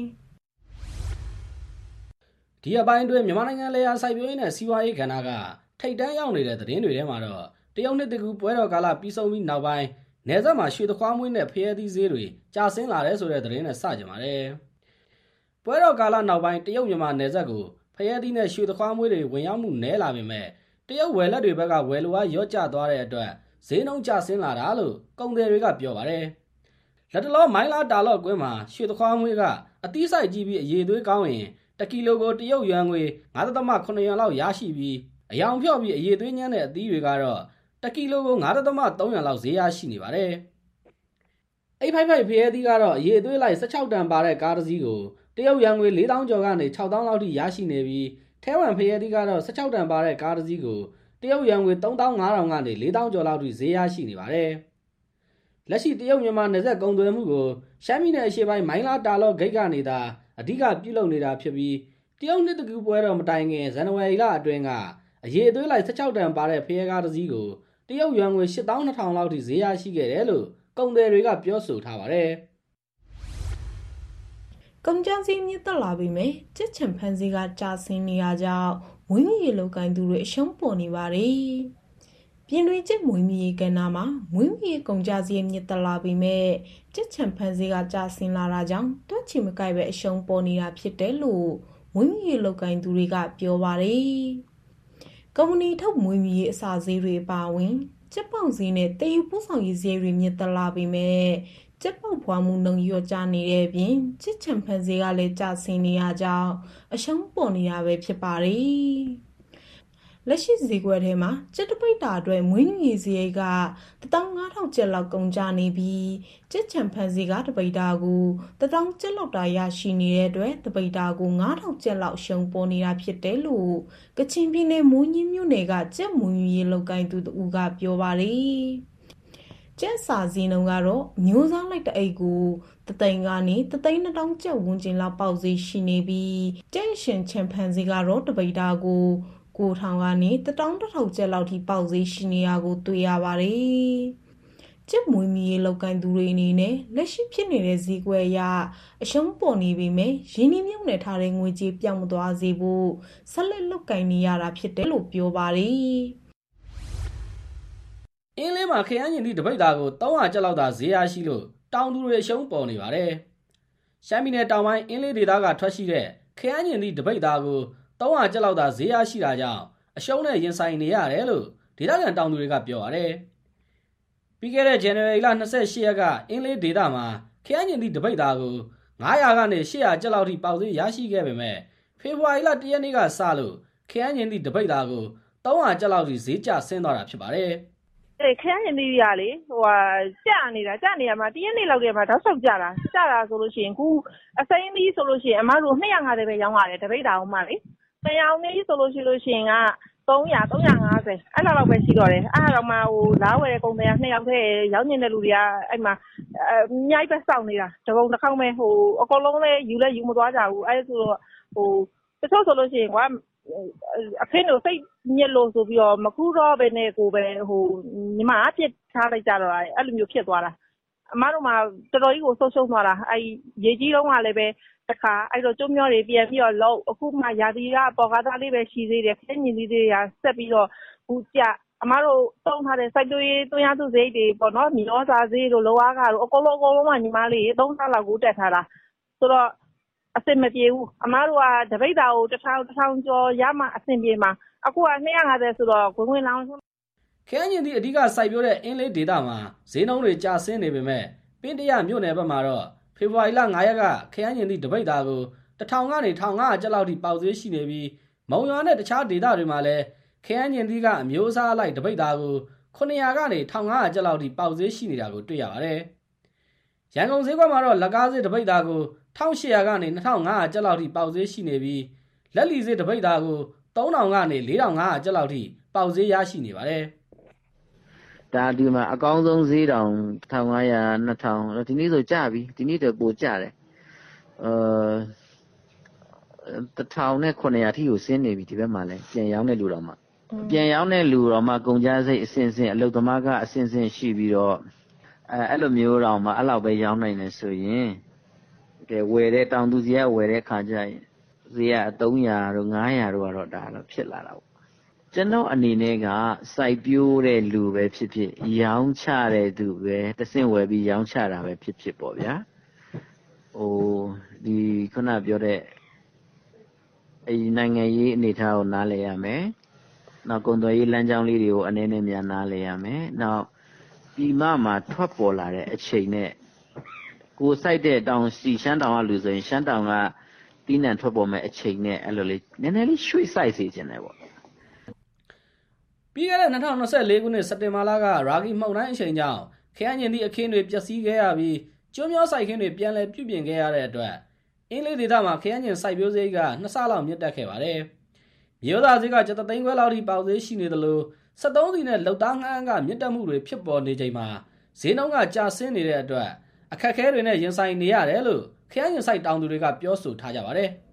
ဒီအပိုင်းအတွင်းမြန်မာနိုင်ငံလေယာစိုက်ပျိုးရေးနဲ့စီးပွားရေးကဏ္ဍကထိပ်တန်းရောက်နေတဲ့သတင်းတွေထဲမှာတော့တရုတ်နှစ်တကူပွဲတော်ကာလပြီးဆုံးပြီးနောက်ပိုင်းနယ်စပ်မှာရွှေသခွားမွှေးနဲ့ဖရဲသီးဈေးတွေကျဆင်းလာတယ်ဆိုတဲ့သတင်းနဲ့စကြပါတယ်။ပွဲတော်ကာလနောက်ပိုင်းတရုတ်မြန်မာနယ်စပ်ကိုဖရဲသီးနဲ့ရွှေသခွားမွှေးတွေဝင်ရောက်မှုနည်းလာပေမဲ့တရုတ်ဝယ်လက်တွေဘက်ကဝယ်လိုအားလျော့ကျသွားတဲ့အတွက်ဈေးနှုန်းကျဆင်းလာတာလို့ကုန်သည်တွေကပြောပါတယ်။လက်တလောမိုင်းလာတာလော့ကွင်းမှာရွှေသခွားမွှေးကအသီးဆိုင်ကြည့်ပြီးအရေးသွေးကောင်းရင်1ကီလိုကိုတရုတ်ယွမ်ငွေ 9.8 ယွမ်လောက်ရရှိပြီးအယောင်ဖြော့ပြီးအရေးသွေးညမ်းတဲ့အသီးတွေကတော့1ကီလိုကို 9.3 ယွမ်လောက်ဈေးရရှိနေပါတယ်။အိတ်ဖိုက်ဖိုက်ဖရဲသီးကတော့အရေးသွေးလိုက်16တန်ပါတဲ့ကားတစ်စီးကိုတရုတ်ယွမ်ငွေ 4,000 ကျော်ကနေ 6,000 လောက်ထိရရှိနေပြီးထဲဝမ်ဖရဲသီးကတော့16တန်ပါတဲ့ကားတစ်စီးကိုတရုတ်ယွမ်ငွေ 3,500 ကနေ 4,000 ကျော်လောက်ထိဈေးရရှိနေပါတယ်။လက်ရှိတရုတ်မြန်မာနယ်စပ်ကုန်သွယ်မှုကိုရှမ်းပြည်နယ်အရှေ့ပိုင်းမိုင်းလာတာလော့ဂိတ်ကနေသာအဓိကပြုလုပ်နေတာဖြစ်ပြီးတရုတ်နှစ်တကူပွဲတော်မတိုင်ခင်ဇန်နဝါရီလအတွင်းကအရေးသွေးလိုက်16တန်ပါတဲ့ဖရဲကားတစ်စီးကိုတရုတ်ယွမ်ငွေ 8,200 လောက်ထိဈေးရရှိခဲ့တယ်လို့ကုန်သည်တွေကပြောဆိုထားပါတယ်။ကုန်ကျစရိတ်မြင့်တက်လာပြီမဲ့ကြက်ချံဖန်စီကကြာဆင်းနေရကြောင်းမွေးမြူရေးလုပ်ကိုင်သူတွေအရှုံးပေါ်နေပါတယ်။ပြင်တွင်ကျက်မွေးမြူရေးကဏ္ဍမှာမွေးမြူရေးကုန်ကျစရိတ်မြင့်တက်လာပြီမဲ့ကြက်ချံဖန်စီကကြာဆင်းလာတာကြောင့်တွက်ချီမကိုက်ပဲအရှုံးပေါ်နေတာဖြစ်တယ်လို့မွေးမြူရေးလုပ်ကိုင်သူတွေကပြောပါတယ်။ကုမ္ပဏီထုတ်မွေးမြူရေးအစာဈေးတွေအပါအဝင်ကျက်ပေါက်ဈေးနဲ့တည်ယူပို့ဆောင်ရေးဈေးတွေမြင့်တက်လာပြီမဲ့ကျက်ပေါက်ဖွာမှုနှုန်းလျော့ကျနေတဲ့အပြင်ကျက်ချံဖန်ဈေးကလည်းကျဆင်းနေရကြောင်းအရှုံးပေါ်နေတာပဲဖြစ်ပါတယ်။လက်ရှိဈေးကွက်ထဲမှာကျက်တပိတ်တာအတွက်မွေးမြူရေးဈေးက 15,000 ကျပ်လောက်ကုန်ကျနေပြီးကျက်ချံဖန်ဈေးကတပိတ်တာကို 1,000 ကျပ်လောက်တာရရှိနေတဲ့အတွက်တပိတ်တာကို 9,000 ကျပ်လောက်ရှုံးပေါ်နေတာဖြစ်တယ်လို့ကချင်ပြည်နယ်မိုးညင်းမြို့နယ်ကကျက်မွေးမြူရေးလုပ်ကိုင်သူတို့ကပြောပါတယ်။ကျက်စာဈေးနှုန်းကတော့မျိုးစားလိုက်တဲ့အိတ်ကို3,000 ကနေ 3,200 ကျပ်ဝန်းကျင်လောက်ပေါက်ဈေးရှိနေပြီးကျက်ရှင်ချံဖန်ဈေးကတော့တပိတ်တာကို9,000 ကနေ 1,100 ကျပ်လောက်ထိပေါက်ဈေးရှိနေတာကိုတွေ့ရပါတယ်။ကျက်မွေးမြူရေးလုပ်ကိုင်သူတွေအနေနဲ့လက်ရှိဖြစ်နေတဲ့ဈေးကွက်အရအရှုံးပေါ်နေပေမဲ့ရင်းနှီးမြှုပ်နှံထားတဲ့ငွေကြေးပြောင်းမသွားစေဖို့ဆက်လက်လုပ်ကိုင်နေရတာဖြစ်တယ်လို့ပြောပါတယ်။အင်းလေးမှာခရမ်းညင်သည့်တပိတ်သားကို300ကျပ်လောက်သာဈေးရရှိလို့တောင်သူတွေအရှုံးပေါ်နေပါတယ်။ရှမ်းပြည်နယ်တောင်ပိုင်းအင်းလေးဒေသကထွက်ရှိတဲ့ခရမ်းညင်သည့်တပိတ်သားကို300ကျပ်လောက်သာဈေးရရှိတာကြောင့်အရှုံးနဲ့ရင်ဆိုင်နေရတယ်လို့ဒေသခံတောင်သူတွေကပြောပါတယ်။ပြီးခဲ့တဲ့ January လ 28 ရက်ကအင်းလေးဒေသမှာခရမ်းညင်သည့်တပိတ်သားကို900ကနေ800ကျပ်လောက်ထိပေါက်ဈေးရရှိခဲ့ပေမဲ့ဖေဖော်ဝါရီလ1ရက်နေ့ကစလို့ခရမ်းညင်သည့်တပိတ်သားကို300ကျပ်လောက်ထိဈေးကျဆင်းသွားတာဖြစ်ပါတယ်။ခရမ်းညင်သီးရလေကျနေတာမှာတရက်နေ့လောက်တည်းမှာတောက်ဆောက်ကျတာဆိုလို့ရှိရင်ခုအစိမ်းသီးဆိုလို့ရှိရင်အမတို့250ပဲရောင်းရတယ်တပိတ်တာအောင်မှလေတရောင်သီးဆိုလို့ရှိရင်က 350အဲ့လောက်ပဲရှိတော့တယ်အဲ့တော့မှလားဝယ်တဲ့ကုန်တွေက2ယောက်တည်းရောက်နေတဲ့လူတွေကအဲ့မှာအများကြီးပဲစောင့်နေတာတကုံတစ်ခေါက်ပဲအကုန်လုံးလည်းယူမသွားကြဘူးအဲ့ဆိုတော့တချို့ဆိုလို့ရှိရင်ကွာအခင်းတို့စိတ်ညစ်လို့ဆိုပြီးတော့မကူတော့ပဲနဲ့ကိုပဲညီမအပြစ်ထားလိုက်ကြတော့အဲ့လိုမျိုးဖြစ်သွားတာအမတို့မှတော်တော်ကြီးကိုဆုတ်ရှုံးသွားတာအဲ့ရေကြီးတော့ကလည်းပဲတခါအဲ့တော့ကျုံမျောတွေပြန်ပြီးတော့လောက်အခုမှရာသီကပေါ်ကားသားလေးပဲရှိသေးတယ်ခင်းညီလေးတွေကဆက်ပြီးတော့ဘူးကြအမတို့တုံးထားတဲ့စိုက်တွေတွင်းရသူစိတ်တွေပေါ့နော်မြေဩဇာစိတ်တို့လောအားကတော့အကုန်လုံးမှညီမလေး3ဆလောက်ကိုတက်ထားတာဆိုတော့အဆင်မပြေဘူးအမတို့ကတပိတ်တာကို1000ကျော်ရမှအဆင်ပြေမှာအခုက250ဆိုတော့ဝင်လောင်းခရမ်းညင်သည့်အဓိကစိုက်ပျိုးတဲ့အင်းလေးဒေသမှာဈေးနှုန်းတွေကျဆင်းနေပေမဲ့ပင်းတရမြို့နယ်ဘက်မှာတော့ဖေဖော်ဝါရီလ9ရက်ကခရမ်းညင်သည့်တပိတ်တာကို1000ကနေ1500ကျပ်လောက်ထိပေါက်ဈေးရှိနေပြီးမုံရွာနဲ့တခြားဒေသတွေမှာလည်းခရမ်းညင်သည့်ကအမျိုးအစားအလိုက်တပိတ်တာကို900ကနေ1500ကျပ်လောက်ထိပေါက်ဈေးရှိနေတာကိုတွေ့ရပါတယ်။ရန်ကုန်ဈေးကွက်မှာတော့လက်ကားဈေးတပိတ်တာကို1800ကနေ2500ကျပ်လောက်ထိပေါက်ဈေးရှိနေပြီးလက်လီဈေးတပိတ်တာကို3000ကနေ4500ကျပ်လောက်ထိပေါက်ဈေးရရှိနေပါတယ်။ဒါဒီမှာအကောင်းဆုံးဈေးတောင်1500 2000ဒီနေ့ဆိုကြပြီဒီနေ့တော့ပိုကြတယ်1900အထိကိုဆင်းနေပြီဒီဘက်မှာလည်းပြန်ရောင်းတဲ့လူတော်မှာပြန်ရောင်းတဲ့လူတော်မှာကုန်ကြစိတ်အစင်စင်အလုတ်သမားကအစင်စင်ရှိပြီးတော့အဲ့လိုမျိုးတော်မှာအဲ့လောက်ပဲရောင်းနိုင်တယ်ဆိုရင်ကဲဝယ်တဲ့တောင်သူစီကဝယ်တဲ့ခါကျရင်ဈေးက300တို့500တို့ကတော့ဒါတော့ဖြစ်လာတာပေါ့ကျွန်တော်အနေနဲ့ကစိုက်ပျိုးတဲ့လူပဲဖြစ်ဖြစ်ရောင်းချတဲ့သူပဲတဆင့်ဝယ်ပြီးရောင်းချတာပဲဖြစ်ဖြစ်ပေါ့ဗျာဒီခုနပြောတဲ့နိုင်ငံရေးအနေအထားကိုနားလည်ရမယ်နောက်ကုန်သွယ်ရေးလမ်းကြောင်းလေးတွေကိုအနေနဲ့များနားလည်ရမယ်နောက်ပြည်မမှာထွက်ပေါ်လာတဲ့အချိန်နဲ့ကိုစိုက်တဲ့တောင်စီရှမ်းတောင်ကလူဆိုရင်ရှမ်းတောင်ကတီးနှံထွက်ပေါ်မဲ့အချိန်နဲ့အဲ့လိုလေးနည်းနည်းလေးရွှေ့စိုက်စေချင်တယ်ပေါ့ပြီးခဲ့တဲ့2024ခုနှစ်စက်တင်ဘာလကရာဂီမှုန်တိုင်းအချိန်ကြောင့်ခရမ်းညင်သည့်အခင်းတွေပျက်စီးခဲ့ရပြီးကျွန်းမျောစိုက်ခင်းတွေပြန်လည်ပြုပြင်ခဲ့ရတဲ့အတွက်အင်းလေးဒေသမှာခရမ်းညင်စိုက်ပျိုးဈေးက2ဆလောက်မြင့်တက်ခဲ့ပါတယ်။မြို့သားဈေးက7သိန်းခွဲလောက်ထိပေါက်ဈေးရှိနေသလို73စီနဲ့လောက်သားငှမ်းကမြင့်တက်မှုတွေဖြစ်ပေါ်နေချိန်မှာဈေးနှုန်းကကျဆင်းနေတဲ့အတွက်အခက်အခဲတွေနဲ့ရင်ဆိုင်နေရတယ်လို့ခရမ်းညင်စိုက်တောင်သူတွေကပြောဆိုထားကြပါတယ်။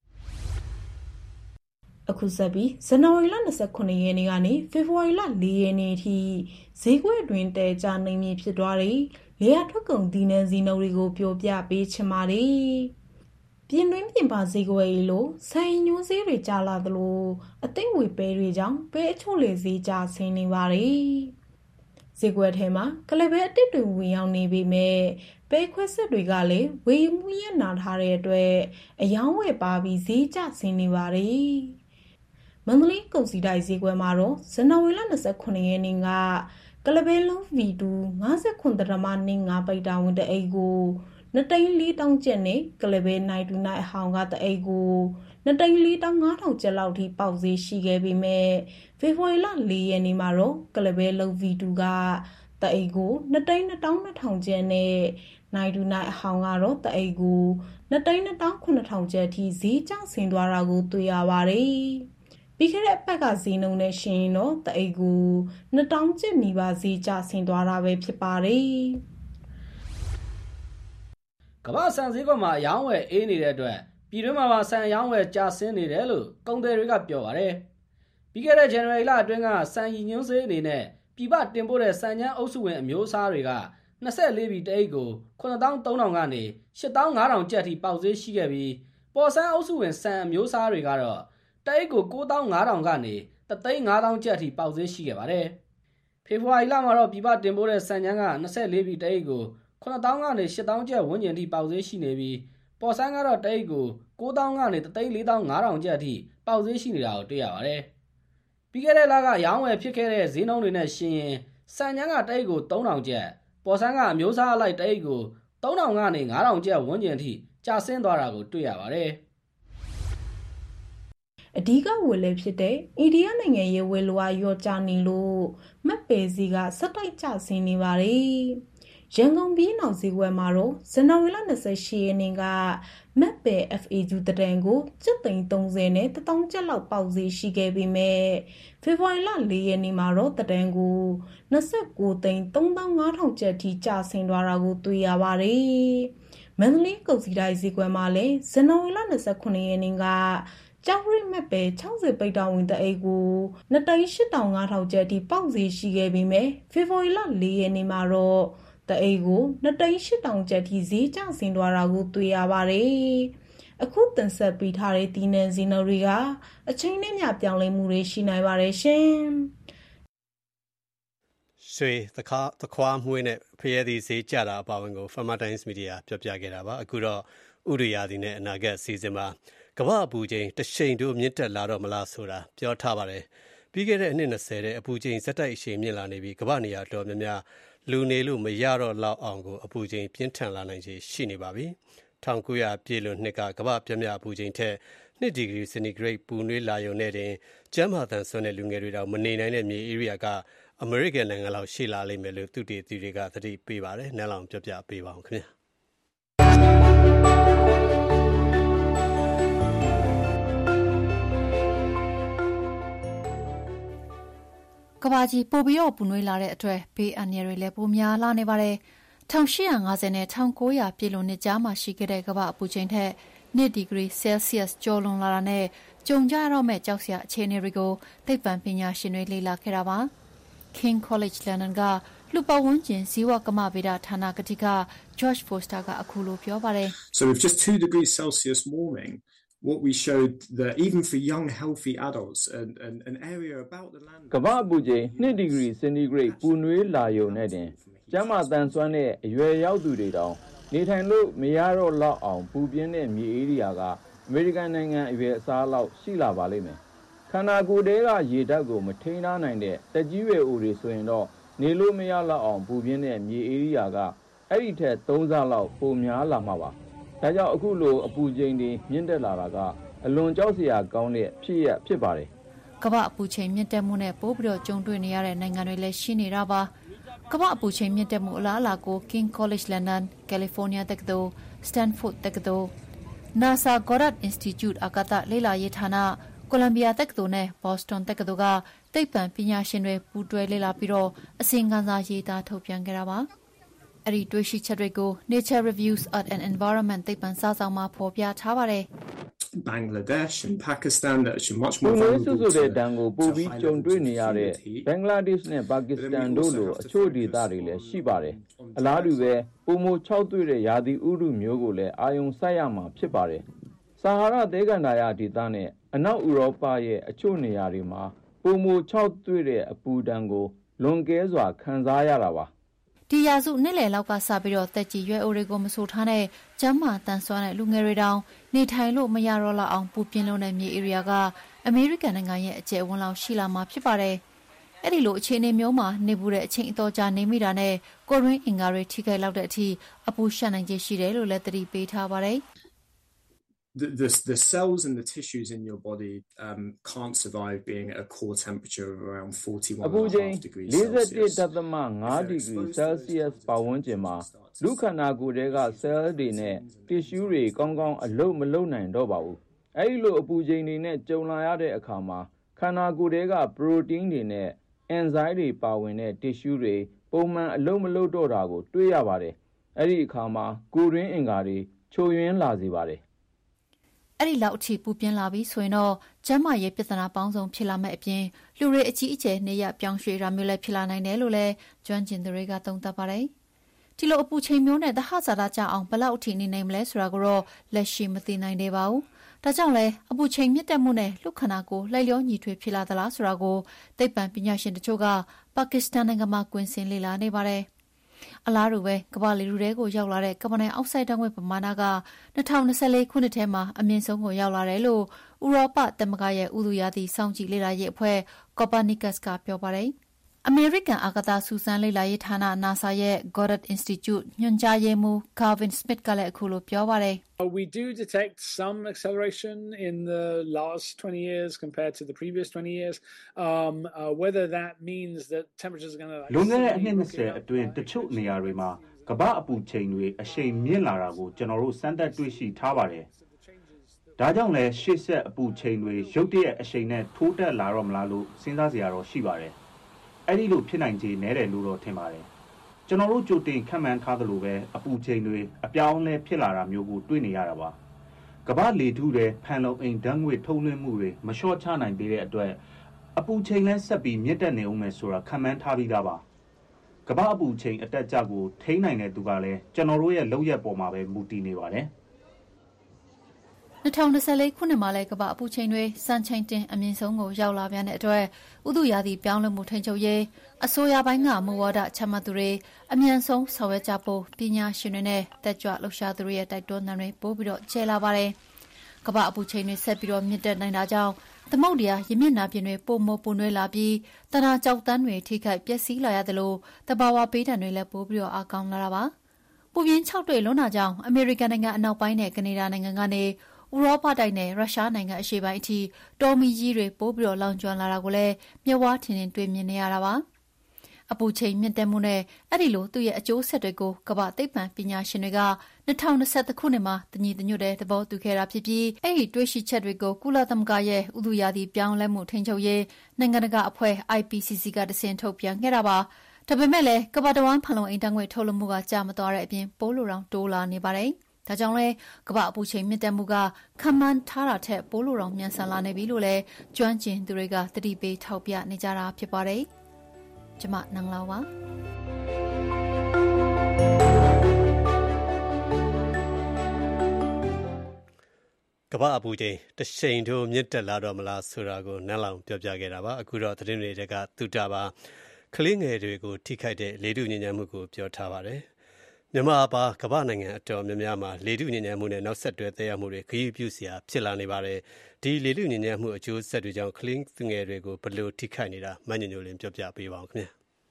အခုဆက်ပြီးဇန်နဝါရီလ29ရက်နေ့ကနေဖေဖော်ဝါရီလ4ရက်နေ့ထိဈေးကွက်တွင်တဲကြနေမည်ဖြစ်သွားတဲ့လေယာထွက်ကုန်ဒီနန်းစီနှုန်းတွေကိုပြောပြပေးချင်ပါတယ်။ပြင်တွင်းပြင်ပဈေးကွက်ရီလို့ဆိုင်ညိုးဈေးတွေကျလာသလိုအသိငွေပဲတွေကြောင့်ပဲအချို့လေဈေးကျဆင်းနေပါတယ်။ဈေးကွက်ထဲမှာကလပဲအတစ်တွေဝင်ရောက်နေပေမဲ့ပဲခွက်ဆက်တွေကလည်းဝေယူမှုရနာထားတဲ့အတွက်အယောင်းဝယ်ပါပြီးဈေးကျဆင်းနေပါတယ်။မန္တလေးကုန်စည်တိုင်းဈေးကွက်မှာတော့ဇန်နဝါရီလ29ရက်နေ့ကကလပဲလုံး V2 59.5 ပိတ်တာဝင်တဲ့အိတ်ကို2,400,000ကျပ်နဲ့ကလပဲ929အဟောင်းကတဲ့အိတ်ကို2,450,000ကျပ်လောက်ထိပေါက်ဈေးရှိခဲ့ပေမဲ့ဖေဖော်ဝါရီလ4ရက်နေ့မှာတော့ကလပဲလုံး V2 ကတဲ့အိတ်ကို2,220,000ကျပ်နဲ့929အဟောင်းကတော့တဲ့အိတ်ကို2,290,000ကျပ်ထိဈေးကျဆင်းသွားတာကိုတွေ့ရပါတယ်။ပြီးခဲ့တဲ့အပတ်ကဈေးနှုန်းနဲ့ရှင်တော့တအိတ်ကို2000ကျပ်နီးပါးဈေးကျဆင်းသွားတာပဲဖြစ်ပါတယ်။ကမ္ဘာဆန်ဈေးကွက်မှာအယောင်းဝယ်အေးနေတဲ့အတွက်ပြည်တွင်းမှာပါဆန်အယောင်းဝယ်ကျဆင်းနေတယ်လို့ကုန်သည်တွေကပြောပါတယ်။ပြီးခဲ့တဲ့ဇန်နဝါရီလအတွင်းကဆန်ရည်ညွှန်းဈေးအနေနဲ့ပြည်ပတင်ပို့တဲ့ဆန်ချမ်းအုပ်စုဝင်အမျိုးအစားတွေက24ပြည်တအိတ်ကို9300ကနေ8500ကျပ်ထိပေါက်ဈေးရှိခဲ့ပြီးပေါ်ဆန်းအုပ်စုဝင်ဆန်အမျိုးအစားတွေကတော့တအိတ်ကို9500ကနေ3,500ကျပ်ထိပေါက်ဈေးရှိခဲ့ပါတယ်။ဖေဖော်ဝါရီလမှာတော့ပြည်ပတင်ပို့တဲ့ဆန်ချမ်းက24ပြည်တအိတ်ကို9000ကနေ8000ကျပ်ဝန်းကျင်ထိပေါက်ဈေးရှိနေပြီးပေါ်ဆန်းကတော့တအိတ်ကို9000ကနေ3,450,000ကျပ်ထိပေါက်ဈေးရှိနေတာကိုတွေ့ရပါတယ်။ပြီးခဲ့တဲ့လကရောင်းဝယ်ဖြစ်ခဲ့တဲ့ဈေးနှုန်းတွေနဲ့ရှင်ရင်ဆန်ချမ်းကတအိတ်ကို3000ကျပ်ပေါ်ဆန်းကအမျိုးအစားအလိုက်တအိတ်ကို3000ကနေ5000ကျပ်ဝန်းကျင်ထိကျဆင်းသွားတာကိုတွေ့ရပါတယ်။အဓိကဝယ်လေဖြစ်တဲ့အိန္ဒိယနိုင်ငံရဲ့ဝယ်လိုအားလျော့ကျနေလို့မက်ပယ်စီကစက်တိုက်ကျဆင်းနေပါတယ်။ရန်ကုန်ပြည်နောက်ဈေးကွက်မှာတော့ဇန်နဝါရီလ28ရက်နေ့ကမက်ပဲ FAQ တတန်ကို730နဲ့1000ကျပ်လောက်ပေါက်ဈေးရှိခဲ့ပေမဲ့ဖေဖော်ဝါရီလ4ရက်နေ့မှာတော့တတန်ကို29,3500ကျပ်ထိကျဆင်းသွားတာကိုတွေ့ရပါတယ်။မန္တလေးကုန်စည်ဒိုင်ဈေးကွက်မှာလည်းဇန်နဝါရီလ29ရက်နေ့ကကျောက်ရိမက်ပဲ60ပိတ်တောင်ဝင်တအိတ်ကို2,8500ကျပ်ထိပေါက်ဈေးရှိခဲ့ပေမဲ့ဖေဖော်ဝါရီလ4ရက်နေ့မှာတော့တအိတ်ကို2,8000ကျပ်ထိဈေးကျဆင်းသွားတာကိုတွေ့ရပါတယ်။အခုတင်ဆက်ပေးထားတဲ့ဒီနယ်ဈေးနှုန်းတွေကအချိန်နဲ့မျှပြောင်းလဲမှုတွေရှိနိုင်ပါတယ်ရှင်။ရွှေသခွားမွှေးနဲ့ဖရဲသီးဈေးကျတာအပါအဝင်ကို Farmer Times Media ပြောပြခဲ့တာပါအခုတော့ဥရိယာသည်နဲ့အနာဂတ်အစီအစဉ်မှာကမ္ဘာအပူချိန်တစ်ချိန်တို့မြင့်တက်လာတော့မလားဆိုတာပြောထားပါတယ်ပြီးခဲ့တဲ့အနှစ်20တဲ့အပူချိန်ဇက်တိုက်အရှိန်မြင့်လာနေပြီးကမ္ဘာနေရာတော်များများလူနေလို့မရတော့လောက်အောင်ကိုအပူချိန်ပြင်းထန်လာနိုင်ခြေရှိနေပါပြီ1900ပြည့်လွန်နှစ်ကကမ္ဘာပြင်းပြအပူချိန်ထက်2ဒီဂရီစင်တီဂရိတ်ပူနွေးလာရုံနဲ့တင်ကျန်းမာသန်ဆွမ်းတဲ့လူငယ်တွေတော့မနေနိုင်တဲ့မြေဧရိယာကအမေရိကန်နိုင်ငံလောက်ရှိလာလိမ့်မယ်လို့သူတေသီတွေကသတိပေးပါတယ်။နန်းလောင်ပြောပြပေးပါအောင်ခင်ဗျာ။ကမ္ဘာကြီးပိုပြီးတော့ပူနွေးလာတဲ့အတွက်ဘေးအန္တရာယ်တွေလည်းပိုများလာနေပါတယ်။1850နဲ့1900ပြည့်လွန်နှစ်ကြားမှာရှိခဲ့တဲ့ကမ္ဘာအပူချိန်ထက်2ဒီဂရီဆဲလ်ဆီးယပ်ကျော်လွန်လာတာနဲ့ကြုံကြရတော့မဲ့ကြောက်စရာအခြေအနေတွေကိုသိပ္ပံပညာရှင်တွေလေ့လာခဲ့တာပါ။ King College London ကလူပဝန်းကျင်ဇီဝကမ္မဗေဒဌာနကတိက George Foster ကအခုလိုပြောပါတယ်။ So with just 2 degrees Celsius warming what we showed that even for young healthy adults an area about the land ကမ္ဘာအပူချိန်2ဒီဂရီစင်တီဂရိတ်ပူနွေးလာရုံနဲ့တင်ကျန်းမာသန်စွမ်းတဲ့အရွယ်ရောက်သူတွေတောင်နေထိုင်လို့မရတော့လောက်အောင်ပူပြင်းတဲ့မြေဧရိယာကအမေရိကန်နိုင်ငံအရွယ်အစားလောက်ရှိလာပါလိမ့်မယ်ခန္ဓာကိုယ်ထဲကရေဓာတ်ကိုမထိန်းထားနိုင်တဲ့တက်ကြီးရွယ်အိုတွေဆိုရင်တော့နေလို့မရလောက်အောင်ပူပြင်းတဲ့မြေဧရိယာကအဲ့ဒီထက်3ဆလောက်ပိုများလာမှာပါဒါကြောင့်အခုလိုအပူချိန်တွေမြင့်တက်လာတာကအလွန်ကြောက်စရာကောင်းတဲ့ဖြစ်ရပ်ဖြစ်ပါတယ်ကမ္ဘာအပူချိန်မြင့်တက်မှုနဲ့ပိုးပြီးတော့ကြုံတွေ့နေရတဲ့နိုင်ငံတွေလည်းရှိနေတာပါကမ္ဘာအပူချိန်မြင့်တက်မှုအလားအလာကို King College London, California တက္ကသိုလ် Stanford တက္ကသိုလ် NASA Goddard Institute အာကာသလေ့လာရေးဌာနကိုလံဘီယာတက္ကသိုလ်နဲ့ Boston တက္ကသိုလ်ကသိပ္ပံပညာရှင်တွေပူးတွဲလေ့လာပြီးတော့အစီရင်ခံစာရေးသားထုတ်ပြန်ခဲ့တာပါအဲ့ဒီတွေ့ရှိချက်တွေကို Nature Reviews Earth and Environment သိပ္ပံစာစောင်မှာဖော်ပြထားပါတယ် Bangladesh and Pakistan that are much more vulnerable to the တန်ကိုပိုပြီးကြုံတွေ့နေရတဲ့ Bangladesh နဲ့ Pakistan တို့လိုအချို့ဒေသတွေလည်းရှိပါတယ်အလားတူပဲပုံမို6တွေ့တဲ့ရာသီဥတုမျိုးကိုလည်းအာရုံစိုက်ရမှာဖြစ်ပါတယ်ဆာဟာရသဲကန္တာရဒေသနဲ့အနောက်ဥရောပရဲ့အချို့နေရာတွေမှာပုံမို6တွေ့တဲ့အပူဒဏ်ကိုလွန်ကဲစွာခံစားရတာပါဒီရာစုနှစ်လယ်လောက်ကစပြီးတော့တက်ကြီးရွယ်အိုတွေကိုမဆိုထားတဲ့ကျန်းမာတန်ဆွမ်းတဲ့လူငယ်တွေတောင်နေထိုင်လို့မရတော့လောက်အောင်ပူပြင်းလုံးတဲ့မြေဧရိယာကအမေရိကန်နိုင်ငံရဲ့အကျယ်ဝန်းလောက်ရှိလာမှာဖြစ်ပါတယ်။အဲ့ဒီလိုအခြေအနေမျိုးမှာနေပူတဲ့အချိန်အတော်ကြာနေမိတာနဲ့ကိုရင်းအင်္ဂါတွေထိခိုက်လောက်တဲ့အထိအပူရှက်နိုင်ခြေရှိတယ်လို့လည်းသတိပေးထားပါတယ်။ The cells and the tissues in your body can't survive being at a core temperature of around 41.5 degrees Celsius. 41.5 degrees Celsius ပတ်ဝန်းကျင်မှာလူခန္ဓာကိုယ်တွေက cell တွေနဲ့ tissue တွေကောင်းကောင်းအလုပ်မလုပ်နိုင်တော့ပါဘူး။အဲဒီလိုအပူချိန်တွေနဲ့ကြုံလာရတဲ့အခါမှာခန္ဓာကိုယ်တွေက protein တွေနဲ့ enzyme တွေပါဝင်တဲ့ tissue တွေပုံမှန်အလုပ်မလုပ်တော့တာကိုတွေ့ရပါတယ်။အဲဒီအခါမှာကိုယ်ရင်းအင်္ဂါတွေချို့ယွင်းလာစေပါတယ်အဲ့ဒီလောက်အထိပူပြင်းလာပြီဆိုရင်တော့ကျန်းမာရေးပြဿနာပေါင်းစုံဖြစ်လာမဲ့အပြင်လူတွေအကြီးအကျယ်နေရပြောင်းရွှေ့တာမျိုးလည်းဖြစ်လာနိုင်တယ်လို့လည်းကျွမ်းကျင်သူတွေကသုံးသပ်ပါတယ်။ဒီလိုအပူချိန်မျိုးနဲ့သဟဇာတကျအောင်ဘယ်လောက်အထိနေနိုင်မလဲဆိုတာကိုတော့လက်ရှိမသိနိုင်သေးပါဘူး။ဒါကြောင့်လည်းအပူချိန်မြင့်တက်မှုနဲ့လူခန္ဓာကိုယ်လိုက်လျောညီထွေဖြစ်လာသလားဆိုတာကိုသိပ္ပံပညာရှင်တချို့ကပါကစ္စတန်နိုင်ငံမှာကွင်းဆင်းလေ့လာနေပါတယ်။အလားတူပဲကမ္ဘာလေထုထဲကိုရောက်လာတဲ့ကာဗွန်ဒိုင်အောက်ဆိုက်ဓာတ်ငွေ့ပမာဏက2024ခုနှစ်ထဲမှာအမြင့်ဆုံးကိုရောက်လာတယ်လို့ဥရောပသမဂ္ဂရဲ့ဥတုရာသီစောင့်ကြည့်လေ့လာရေးအဖွဲ့ Copernicus ကပြောပါတယ်။အမေရိကန်အာကာသစူးစမ်းလေ့လာရေးဌာန NASA ရဲ့ Goddard Institute ညွှန်ကြားရေးမှူး Calvin Smith ကလည်းအခုလိုပြောပါတယ် We do detect some acceleration in the last 20 years compared to the previous 20 years. Whether that means that temperatures are going to လွန်ခဲ့တဲ့အနှစ်20အတွင်းတချို့နေရာတွေမှာကမ္ဘာအပူချိန်တွေအရှိန်မြင့်လာတာကိုကျွန်တော်တို့စမ်းသပ်တွေ့ရှိထားပါတယ်။ဒါကြောင့်လည်းရှေ့ဆက်အပူချိန်တွေရုတ်တရက်အရှိန်နဲ့ထိုးတက်လာတော့မလားလို့စဉ်းစားစရာတော့ရှိပါတယ်။အဲ့ဒီလိုဖြစ်နိုင်ခြေနည်းတယ်လို့တော့ထင်ပါတယ်။ကျွန်တော်တို့ကြိုတင်ခန့်မှန်းထားသလိုပဲအပူချိန်တွေအပြောင်းအလဲဖြစ်လာတာမျိုးကိုတွေ့နေရတာပါ။ကမ္ဘာလေထုတွေဖန်လုံအိမ်ဓာတ်ငွေ့ထုတ်လွှင့်မှုတွေမလျှော့ချနိုင်သေးတဲ့အတွက်အပူချိန်လဲဆက်ပြီးမြင့်တက်နေအောင်မယ်ဆိုတာခန့်မှန်းထားပြီးသားပါကမ္ဘာအပူချိန်အတက်အကျကိုထိန်းနိုင်တဲ့သူကလည်းကျွန်တော်တို့ရဲ့လုပ်ရက်ပေါ်မှာပဲမူတည်နေပါတယ် 2024ခုနှစ်မှာလည်းကမ္ဘာအပူချိန်တွေစံချိန်တင်အမြင့်ဆုံးကိုရောက်လာပြန်တဲ့အတွက်ဥတုရာသီပြောင်းလဲမှုထိန်းချုပ်ရေးအစိုးရပိုင်းကမူဝါဒချမှတ်သူတွေအမြန်ဆုံးဆောင်ရွက်ကြဖို့ပညာရှင်တွေနဲ့တက်ကြွလှုပ်ရှားသူတွေရဲ့တိုက်တွန်းသံတွေပို့ပြီးတော့ကျဲလာပါတယ်။ကမ္ဘာအပူချိန်တွေဆက်ပြီးတော့မြင့်တက်နိုင်တာကြောင့်သမုဒ္ဒရာရမျက်နှာပြင်တွေပိုမိုပူနွေးလာပြီးတနာကြောက်တန်းတွေထိခိုက်ပျက်စီးလာရသလိုတဘာဝပေးဒဏ်တွေလည်းပိုပြီးတော့အကောင်းလာတာပါ။ပူပြင်း6တွေလွန်တာကြောင့်အမေရိကန်နိုင်ငံအနောက်ပိုင်းနဲ့ကနေဒါနိုင်ငံကနေဥရောပတိုက်နဲ့ရုရှားနိုင်ငံအရှေ့ပိုင်းအထိတော်မီကြီးတွေပိုးပြီးတော့လောင်ကျွမ်းလာတာကိုလည်းမျက်ဝါးထင်ထင်တွေ့မြင်နေရတာပါအပူချိန်မြင့်တက်မှုနဲ့အဲ့ဒီလိုသူ့ရဲ့အကျိုးဆက်တွေကိုကမ္ဘာသိပ္ပံပညာရှင်တွေက2021ခုနှစ်မှာတညီတညွတ်တဲ့သဘောတူခဲ့တာဖြစ်ပြီးအဲ့ဒီတွေ့ရှိချက်တွေကိုကုလသမဂ္ဂရဲ့ဥတုရာသီပြောင်းလဲမှုထိန်းချုပ်ရေးနိုင်ငံတကာအဖွဲ့ IPCC ကတဆင့်ထုတ်ပြန်ခဲ့တာပါဒါပေမဲ့လည်းကမ္ဘာတဝန်းဖန်လုံအိမ်ဓာတ်ငွေ့ထုတ်လွှတ်မှုကကျမသွားတဲ့အပြင်ပိုးလိုတောင်တိုးလာနေပါတယ်ဒါကြောင့်လဲကမ္ဘာအပူချိန်မြင့်တက်မှုကခံမှန်းထားတာထက်ပိုးလိုတောင်မြန်ဆန်လာနေပြီလို့လည်းကျွမ်းကျင်သူတွေကသတိပေးထောက်ပြနေကြတာဖြစ်ပါတယ်။ကျွန်မနန်းလောင်ပါကမ္ဘာအပူချိန်တစ်ချိန်ထိုးမြင့်တက်လာတော့မလားဆိုတာကိုနန်းလောင်ပြောပြခဲ့တာပါအခုတော့သတင်းတွေကသူတာပါကလေးငယ်တွေကိုထိခိုက်တဲ့လေထုညဉ့်ညမ်းမှုကိုပြောထားပါတယ်မြန်မာပါကမ္ဘာနိုင်ငံအတော်များများမှာလေထုညဉ့်ညမ်းမှုနဲ့နောက်ဆက်တွဲသက်ရောက်မှုတွေခရီးပြုစရာဖြစ်လာနေပါတယ်ဒီလေထုညဉ့်ညမ်းမှုအကျိုးဆက်တွေကြောင့်ကလေးငယ်တွေကိုဘယ်လိုထိခိုက်နေတာမညညိုလင်းပြောပြပေးပါဦးခင်ဗျာ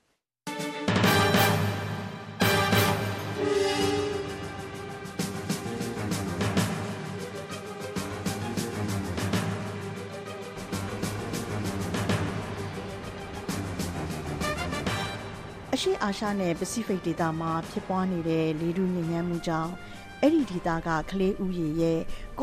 အရှေ့အာရှနဲ့ပစိဖိတ်ဒေသမှာဖြစ်ပွားနေတဲ့လေထုညစ်ညမ်းမှုကြောင့်အဲ့ဒီဒေသကကလေးဥယျာဉ်ရဲ့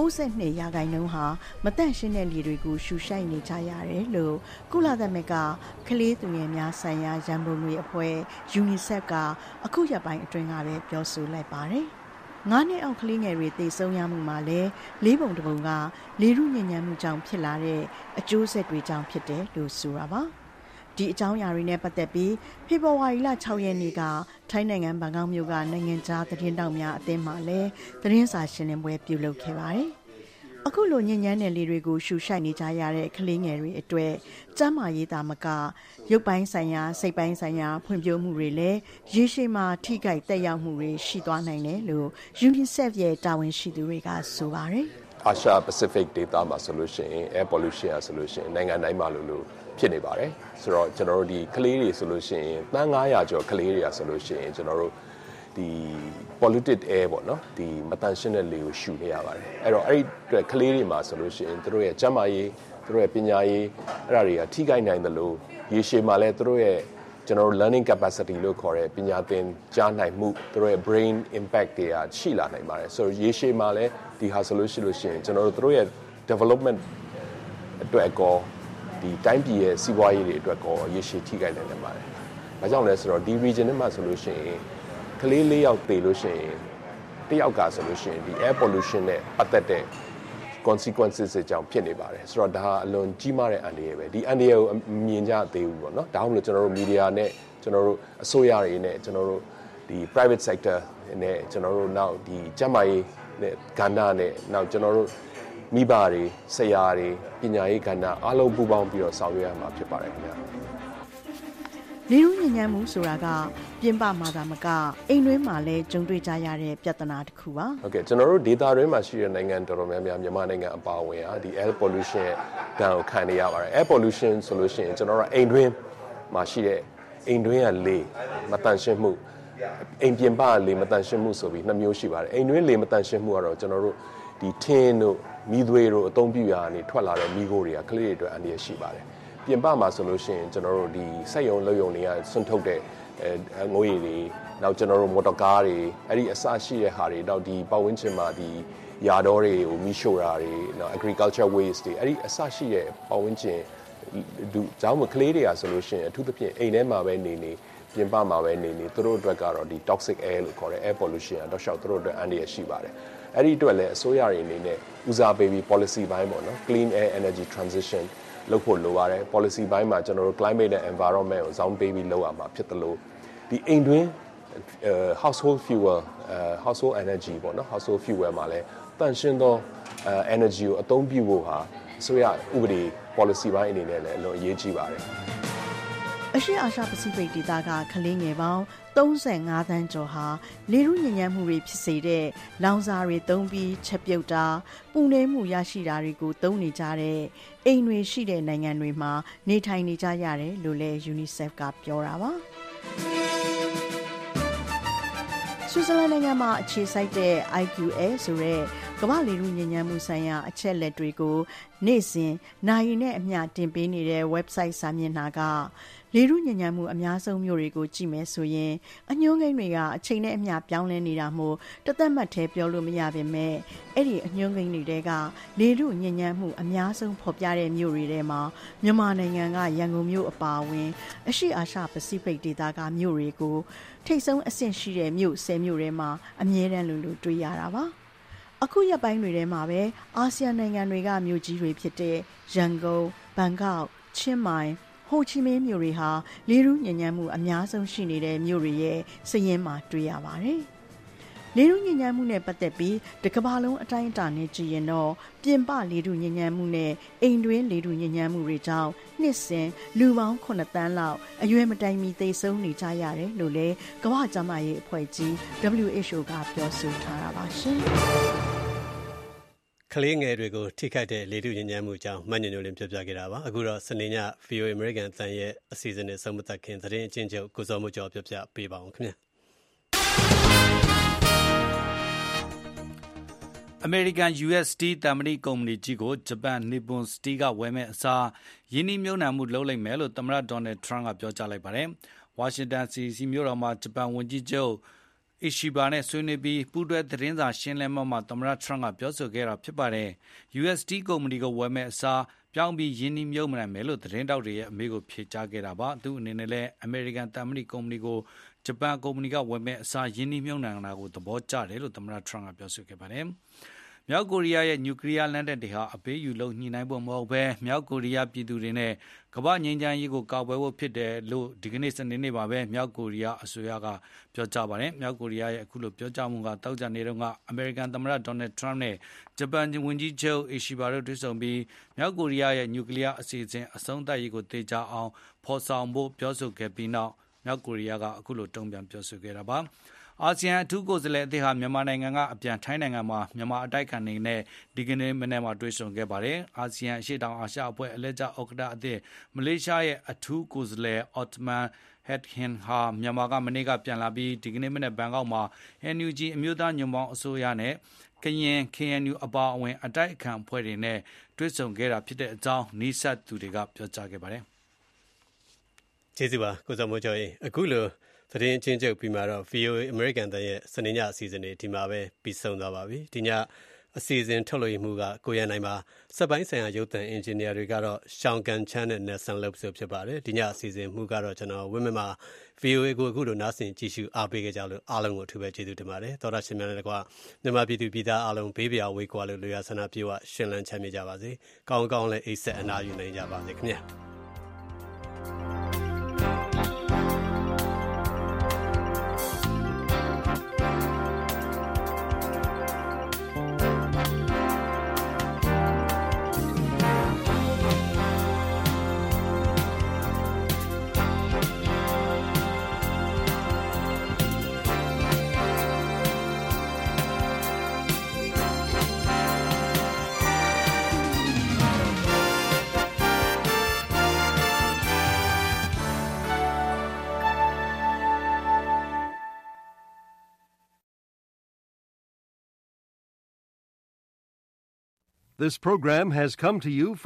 92%ဟာမတန့်ရှင်းတဲ့လေတွေကိုရှူရှိုက်နေကြရတယ်လို့ကုလသမဂ္ဂကလေးသူငယ်များဆိုင်ရာရန်ပုံငွေအဖွဲ့ UNICEF ကအခုရက်ပိုင်းအတွင်းကပဲပြောဆိုလိုက်ပါတယ်။9နှစ်အောက်ကလေးငယ်တွေသေဆုံးရမှုမှာလည်း၄ပုံတစ်ပုံကလေထုညစ်ညမ်းမှုကြောင့်ဖြစ်လာတဲ့အကျိုးဆက်တွေကြောင့်ဖြစ်တယ်လို့ဆိုတာပါ။ဒီအကြောင်းအရာတွေနဲ့ပတ်သက်ပြီးဖေဖော်ဝါရီလ6ရက်နေ့ကထိုင်းနိုင်ငံဘန်ကောက်မြို့ကနိုင်ငံခြားသတင်းတောက်များအသင်းမှလည်းသတင်းစာရှင်းလင်းပွဲပြုလုပ်ခဲ့ပါတယ်။အခုလိုညဉ့်ညမ်းတဲ့လေတွေကိုရှူရှိုက်နေကြရတဲ့ကလေးငယ်တွေအတွက်ကျန်းမာရေးသာမကရုပ်ပိုင်းဆိုင်ရာစိတ်ပိုင်းဆိုင်ရာဖွံ့ဖြိုးမှုတွေလည်းရေရှည်မှာထိခိုက်သက်ရောက်မှုတွေရှိသွားနိုင်တယ်လို့ UNICEF ရဲ့တာဝန်ရှိသူတွေကဆိုပါတယ်။ Asia Pacific ဒေသမှာဆိုလို့ရှိရင် air pollution ဆဆိုလို့ရှိရင်နိုင်ငံတိုင်းမှာလို့ဖြစ်နေပါတယ်ဆိုတော့ကျွန်တော်တို့ဒီကလေးတွေဆိုလို့ရှိရင်တန်း900ကျော်ကလေးတွေကဆိုလို့ရှိရင်ကျွန်တော်တို့ဒီ polluted air ပေါ့နော်ဒီမတန်ရှင်းတဲ့လေကိုရှူနေရပါတယ်အဲ့တော့အဲ့ဒီအတွက်ကလေးတွေမှာဆိုလို့ရှိရင်သူတို့ရဲ့ကျန်းမာရေးသူတို့ရဲ့ပညာရေးအဲ့ဒါတွေကထိခိုက်နိုင်တယ်လို့ရေရှည်မှာလည်းသူတို့ရဲ့ကျွန်တော်တို့ learning capacity လို့ခေါ်တဲ့ပညာသင်ကြားနိုင်မှုသူတို့ရဲ့ brain impact တွေကရှိလာနိုင်ပါတယ်ဆိုတော့ရေရှည်မှာလည်းဒီဟာဆိုလို့ရှိရင်ကျွန်တော်တို့သူတို့ရဲ့ development အတွက်ကောဒီတိုင်းပြည်ရဲ့စီးပွားရေးတွေအတွက်ကောရေရှည်ထိခိုက်နိုင်တယ်ပါတယ်။ဒါကြောင့်လဲဆိုတော့ဒီ region ထဲမှာဆိုလို့ရှိရင်ကလေး၄ယောက်သေလို့ရှိရင်တစ်ယောက်ကဆိုလို့ရှိရင်ဒီ air pollution နဲ့ပတ်သက်တဲ့ consequences တွေကြောင့်ဖြစ်နေပါတယ်။ဆိုတော့ဒါဟာအလွန်ကြီးမားတဲ့အန္တရာယ်ပဲ။ဒီအန္တရာယ်ကိုမြင်ကြသေးဘူးပေါ့နော်။ဒါမှမဟုတ်ကျွန်တော်တို့ media နဲ့ကျွန်တော်တို့အစိုးရတွေနဲ့ကျွန်တော်တို့ဒီ private sector နဲ့ကျွန်တော်တို့နောက်ဒီကျန်းမာရေးနဲ့ကဏ္ဍနဲ့နောက်ကျွန်တော်တို့မိဘတွေဆရာတွေပညာရေးကဏ္ဍအားလုံးပူးပေါင်းပြီးတော့ဆောင်ရွက်ရမှာဖြစ်ပါတယ်ခင်ဗျာလေထုညဉ့်ညမ်းမှုဆိုတာကပြင်ပမှာသာမကအိမ်တွင်းမှာလည်းကြုံတွေ့ကြရတဲ့ပြဿနာတစ်ခုပါဟုတ်ကဲ့ကျွန်တော်တို့ဒေသတွင်းမှာရှိတဲ့နိုင်ငံတော်တော်များများမြန်မာနိုင်ငံအပါအဝင်ဒီ air pollution ဒဏ်ကိုခံနေရပါတယ် air pollution ဆိုလို့ရှိရင်ကျွန်တော်တို့အိမ်တွင်းမှာရှိတဲ့အိမ်တွင်းကလေမတန့်ရှင်းမှုအိမ်ပြင်ပကလေမတန့်ရှင်းမှုဆိုပြီးနှစ်မျိုးရှိပါတယ်အိမ်တွင်းလေမတန့်ရှင်းမှုကတော့ကျွန်တော်တို့ဒီထင်းတို့မီးသွေးတို့အသုံးပြုရာကနေထွက်လာတဲ့မီးခိုးတွေကကလေးတွေအတွက်အန္တရာယ်ရှိပါတယ်ပြင်ပမှာဆိုလို့ရှိရင်ကျွန်တော်တို့ဒီစက်ရုံလုပ်ရုံတွေကဆွန့်ထုတ်တဲ့ငွေတွေနောက်ကျွန်တော်တို့မော်တော်ကားတွေအဲ့ဒီအစရှိတဲ့ဟာတွေနောက်ဒီပတ်ဝန်းကျင်မှာဒီယာတော်တွေကိုမီးရှို့တာတွေနောက် agriculture waste တွေအဲ့ဒီအစရှိတဲ့ပတ်ဝန်းကျင်ဒီကြောင့်မကလေးတွေကဆိုလို့ရှိရင်အထူးသဖြင့်အိမ်ထဲမှာပဲနေပြင်ပမှာပဲနေသူတို့အတွက်ကတော့ဒီ toxic air လို့ခေါ်တဲ့ air pollution တော့ရှောက်သူတို့အတွက်အန္တရာယ်ရှိပါတယ်အဲ့ဒီအတွက်လည်းအစိုးရတွေအနေနဲ့ဦးစားပေးပြီး policy ဘိုင်းပေါ့နော် clean air energy transition လုပ်ဖို့လိုပါတယ် policy ဘိုင်းမှာကျွန်တော်တို့ climate and environment ကိုဇောင်းပေးပြီးလုပ်ရမှာဖြစ်တယ်လို့ဒီအိမ်တွင်းhousehold fuel household energy ပေါ့နော် household fuel မှာလည်းတန်ရှင်းသောenergy ကိုအသုံးပြုဖို့ဟာအစိုးရဥပဒေ policy ဘိုင်းအနေနဲ့လည်းအလွန်အရေးကြီးပါတယ်အရှေ့အာရှပစိဖိတ်ဒေသကကလေးငယ်ပေါင်း35သန်းကျော်ဟာလေထုညစ်ညမ်းမှုတွေဖြစ်စေတဲ့လောင်စာတွေသုံးပြီးချက်ပြုတ်တာပူနွေးမှုရရှိတာတွေကိုသုံးနေကြတဲ့အိမ်တွေရှိတဲ့နိုင်ငံတွေမှာနေထိုင်နေကြရတယ်လို့လည်း UNICEF ကပြောတာပါဆွစ်ဇာလန်နိုင်ငံမှာအခြေစိုက်တဲ့ IQA ဆိုတဲ့ကမ္ဘာလေထုညစ်ညမ်းမှုဆိုင်ရာအချက်လက်တွေကိုနေ့စဉ်နိုင်ရီနဲ့အမျှတင်ပေးနေတဲ့ website စာမျက်နှာကလေထုညစ်ညမ်းမှုအများဆုံးမြို့တွေကိုကြည့်မယ်ဆိုရင်အညွှန်းကိန်းတွေကအချိန်နဲ့အမျှပြောင်းလဲနေတာမို့တသက်မှတ်ထဲပြောလို့မရပါနဲ့အဲ့ဒီအညွှန်းကိန်းတွေကလေထုညစ်ညမ်းမှုအများဆုံးဖော်ပြတဲ့မြို့တွေထဲမှာမြန်မာနိုင်ငံကရန်ကုန်မြို့အပါအဝင်အရှေ့အာရှပစိဖိတ်ဒေသကမြို့တွေကိုထိပ်ဆုံးအဆင့်ရှိတဲ့မြို့10မြို့ထဲမှာအမြဲတမ်းလိုတွေ့ရတာပါအခုရက်ပိုင်းတွေထဲမှာပဲအာဆီယံနိုင်ငံတွေကမြို့ကြီးတွေဖြစ်တဲ့ရန်ကုန်ဘန်ကောက်ချင်းမိုင်ဟိုချီမင်းမြို့တွေဟာလေထုညစ်ညမ်းမှုအများဆုံးရှိနေတဲ့မြို့တွေရဲ့စာရင်းမှာတွေ့ရပါတယ်။လေထုညစ်ညမ်းမှုနဲ့ပတ်သက်ပြီးတစ်ကမ္ဘာလုံးအတိုင်းအတာနဲ့ကြည့်ရင်တော့ပြင်ပလေထုညစ်ညမ်းမှုနဲ့အိမ်တွင်းလေထုညစ်ညမ်းမှုတွေကြောင့်နှစ်စဉ်လူပေါင်း9သန်းလောက်အရွယ်မတိုင်မီသေဆုံးနေကြရတယ်လို့လည်းကမ္ဘာ့ကျန်းမာရေးအဖွဲ့ကြီး WHO ကပြောဆိုထားတာပါရှင်။ကလေးငယ်တွေကိုထိခိုက်တဲ့လေထုညစ်ညမ်းမှုကြောင့်မညညိုလင်းပြောပြခဲ့တာပါအခုတော့စနေည VOA American အသံရဲ့အစီအစဉ်နဲ့ဆုံးမသက်ခင်သတင်းအချင်းချုပ်ကိုစောမှုကျော်ပြောပြပေးပါအောင်ခင်ဗျာအမေရိကန် UST တမ်မဏိကုမ္ပဏီကြီးကိုဂျပန် Nippon Steel ကဝယ်မဲ့အစားယင်းနှိမ့်မြုံနှံမှုလုပ်လိုက်မယ်လို့သမ္မတဒေါ်နယ်ထရန့်ကပြောကြားလိုက်ပါတယ်ဝါရှင်တန်စီမြို့တော်မှာဂျပန်ဝန်ကြီးချုပ်အီရှီဘာနဲ့ဆွေးနွေးပြီးပူးတွဲသတင်းစာရှင်းလင်းပွဲမှာသမ္မတထရန့်ကပြောဆိုခဲ့တာဖြစ်ပါတယ်။ UST ကုမ္ပဏီကိုဝယ်မဲ့အစားပြောင်းပြီးယင်းနှိမ့်မြုံနှံမယ်လို့သတင်းတောက်တွေရဲ့အမေးကိုဖြေကြားခဲ့တာပါ။သူအနေနဲ့လည်းအမေရိကန်တမ်မဏိကုမ္ပဏီကိုဂျပန်ကုမ္ပဏီကဝယ်မဲ့အစားယင်းနှိမ့်မြုံနှံတာကိုသဘောကျတယ်လို့သမ္မတထရန့်ကပြောဆိုခဲ့ပါတယ်။မြောက်ကိုရီးယားရဲ့နျူကလ িয়ার လက်နက်တွေဟာအပေးယူလို့ညှိနှိုင်းဖို့မဟုတ်ဘဲမြောက်ကိုရီးယားပြည်သူတွေနဲ့ကမ္ဘာငြိမ်းချမ်းရေးကိုကာကွယ်ဖို့ဖြစ်တယ်လို့ဒီကနေ့စနေနေ့မှာပဲမြောက်ကိုရီးယားအစိုးရကပြောကြားပါတယ်မြောက်ကိုရီးယားရဲ့အခုလိုပြောကြားမှုကတောက်ကြနေတော့ကအမေရိကန်သမ္မတဒေါ်နယ်ထရန့်နဲ့ဂျပန်ဝန်ကြီးချုပ်အီရှီဘာတို့တွေ့ဆုံပြီးမြောက်ကိုရီးယားရဲ့နျူကလ িয়ার အစီအစဉ်အဆုံးသတ်ရေးကိုတေချာအောင်ဖော်ဆောင်ဖို့ပြောဆိုခဲ့ပြီးနောက်မြောက်ကိုရီးယားကအခုလိုတုံ့ပြန်ပြောဆိုခဲ့တာပါအာဆီယံအထူးကိုယ်စားလှယ်အသစ်ဟာမြန်မာနိုင်ငံကအပြန်ထိုင်းနိုင်ငံမှာမြန်မာအတိုက်ခံနေနဲ့ဒီကနေ့မနေ့မှာတွေ့ဆုံခဲ့ပါတယ်။အာဆီယံအရှေ့တောင်အာရှအဖွဲ့အလဲကျဥက္ကဋ္ဌအသစ်မလေးရှားရဲ့အထူးကိုယ်စားလှယ်အော့တမန်ဟက်ဟင်ဟာမြန်မာကမနေ့ကပြန်လာပြီးဒီကနေ့မနေ့ဘန်ကောက်မှာ NUG အမျိုးသားညွန့်ပေါင်းအစိုးရနဲ့ကရင် KNU အပါအဝင်အတိုက်အခံအဖွဲ့တွေနဲ့တွေ့ဆုံခဲ့တာဖြစ်တဲ့အကြောင်းနီးစပ်သူတွေကပြောကြားခဲ့ပါတယ်။ကျေးဇူးပါကိုစောမိုးကျော်ရေအခုလိုသတင်းချင်းချုပ်ပြီးမှတော့ VOA American တန်ရဲ့စနေညအစီအစဉ်တွေဒီမှာပဲပြီးဆုံးသွားပါပြီဒီညအစီအစဉ်ထုတ်လွှင့်မှုကကိုရန်နိုင်ပါစက်ပိုင်းဆိုင်ရာရုပ်သံအင်ဂျင်နီယာတွေကတော့ရှောင်းကန်ချမ်းနဲ့ Nelson Lopes ဖြစ်ပါတယ်ဒီညအစီအစဉ်မှုကတော့ကျွန်တော်ဝင်းမမှာ VOA ကိုအခုလိုနားဆင်ကြည့်ရှုအားပေးခဲ့ကြလို့အားလုံးကိုအထူးပဲကျေးဇူးတင်ပါတယ်သောတာရှင်များလည်းကွာမြန်မာပြည်သူပြည်သားအားလုံးဘေးပြာဝေးကွာလို့လူရဆန္ဒပြေဝရှင်လန်းချမ်းမြေကြပါစေကောင်းကောင်းလည်းအိတ်ဆက်အနာယူနိုင်ကြပါစေခင်ဗျာ This program has come to you from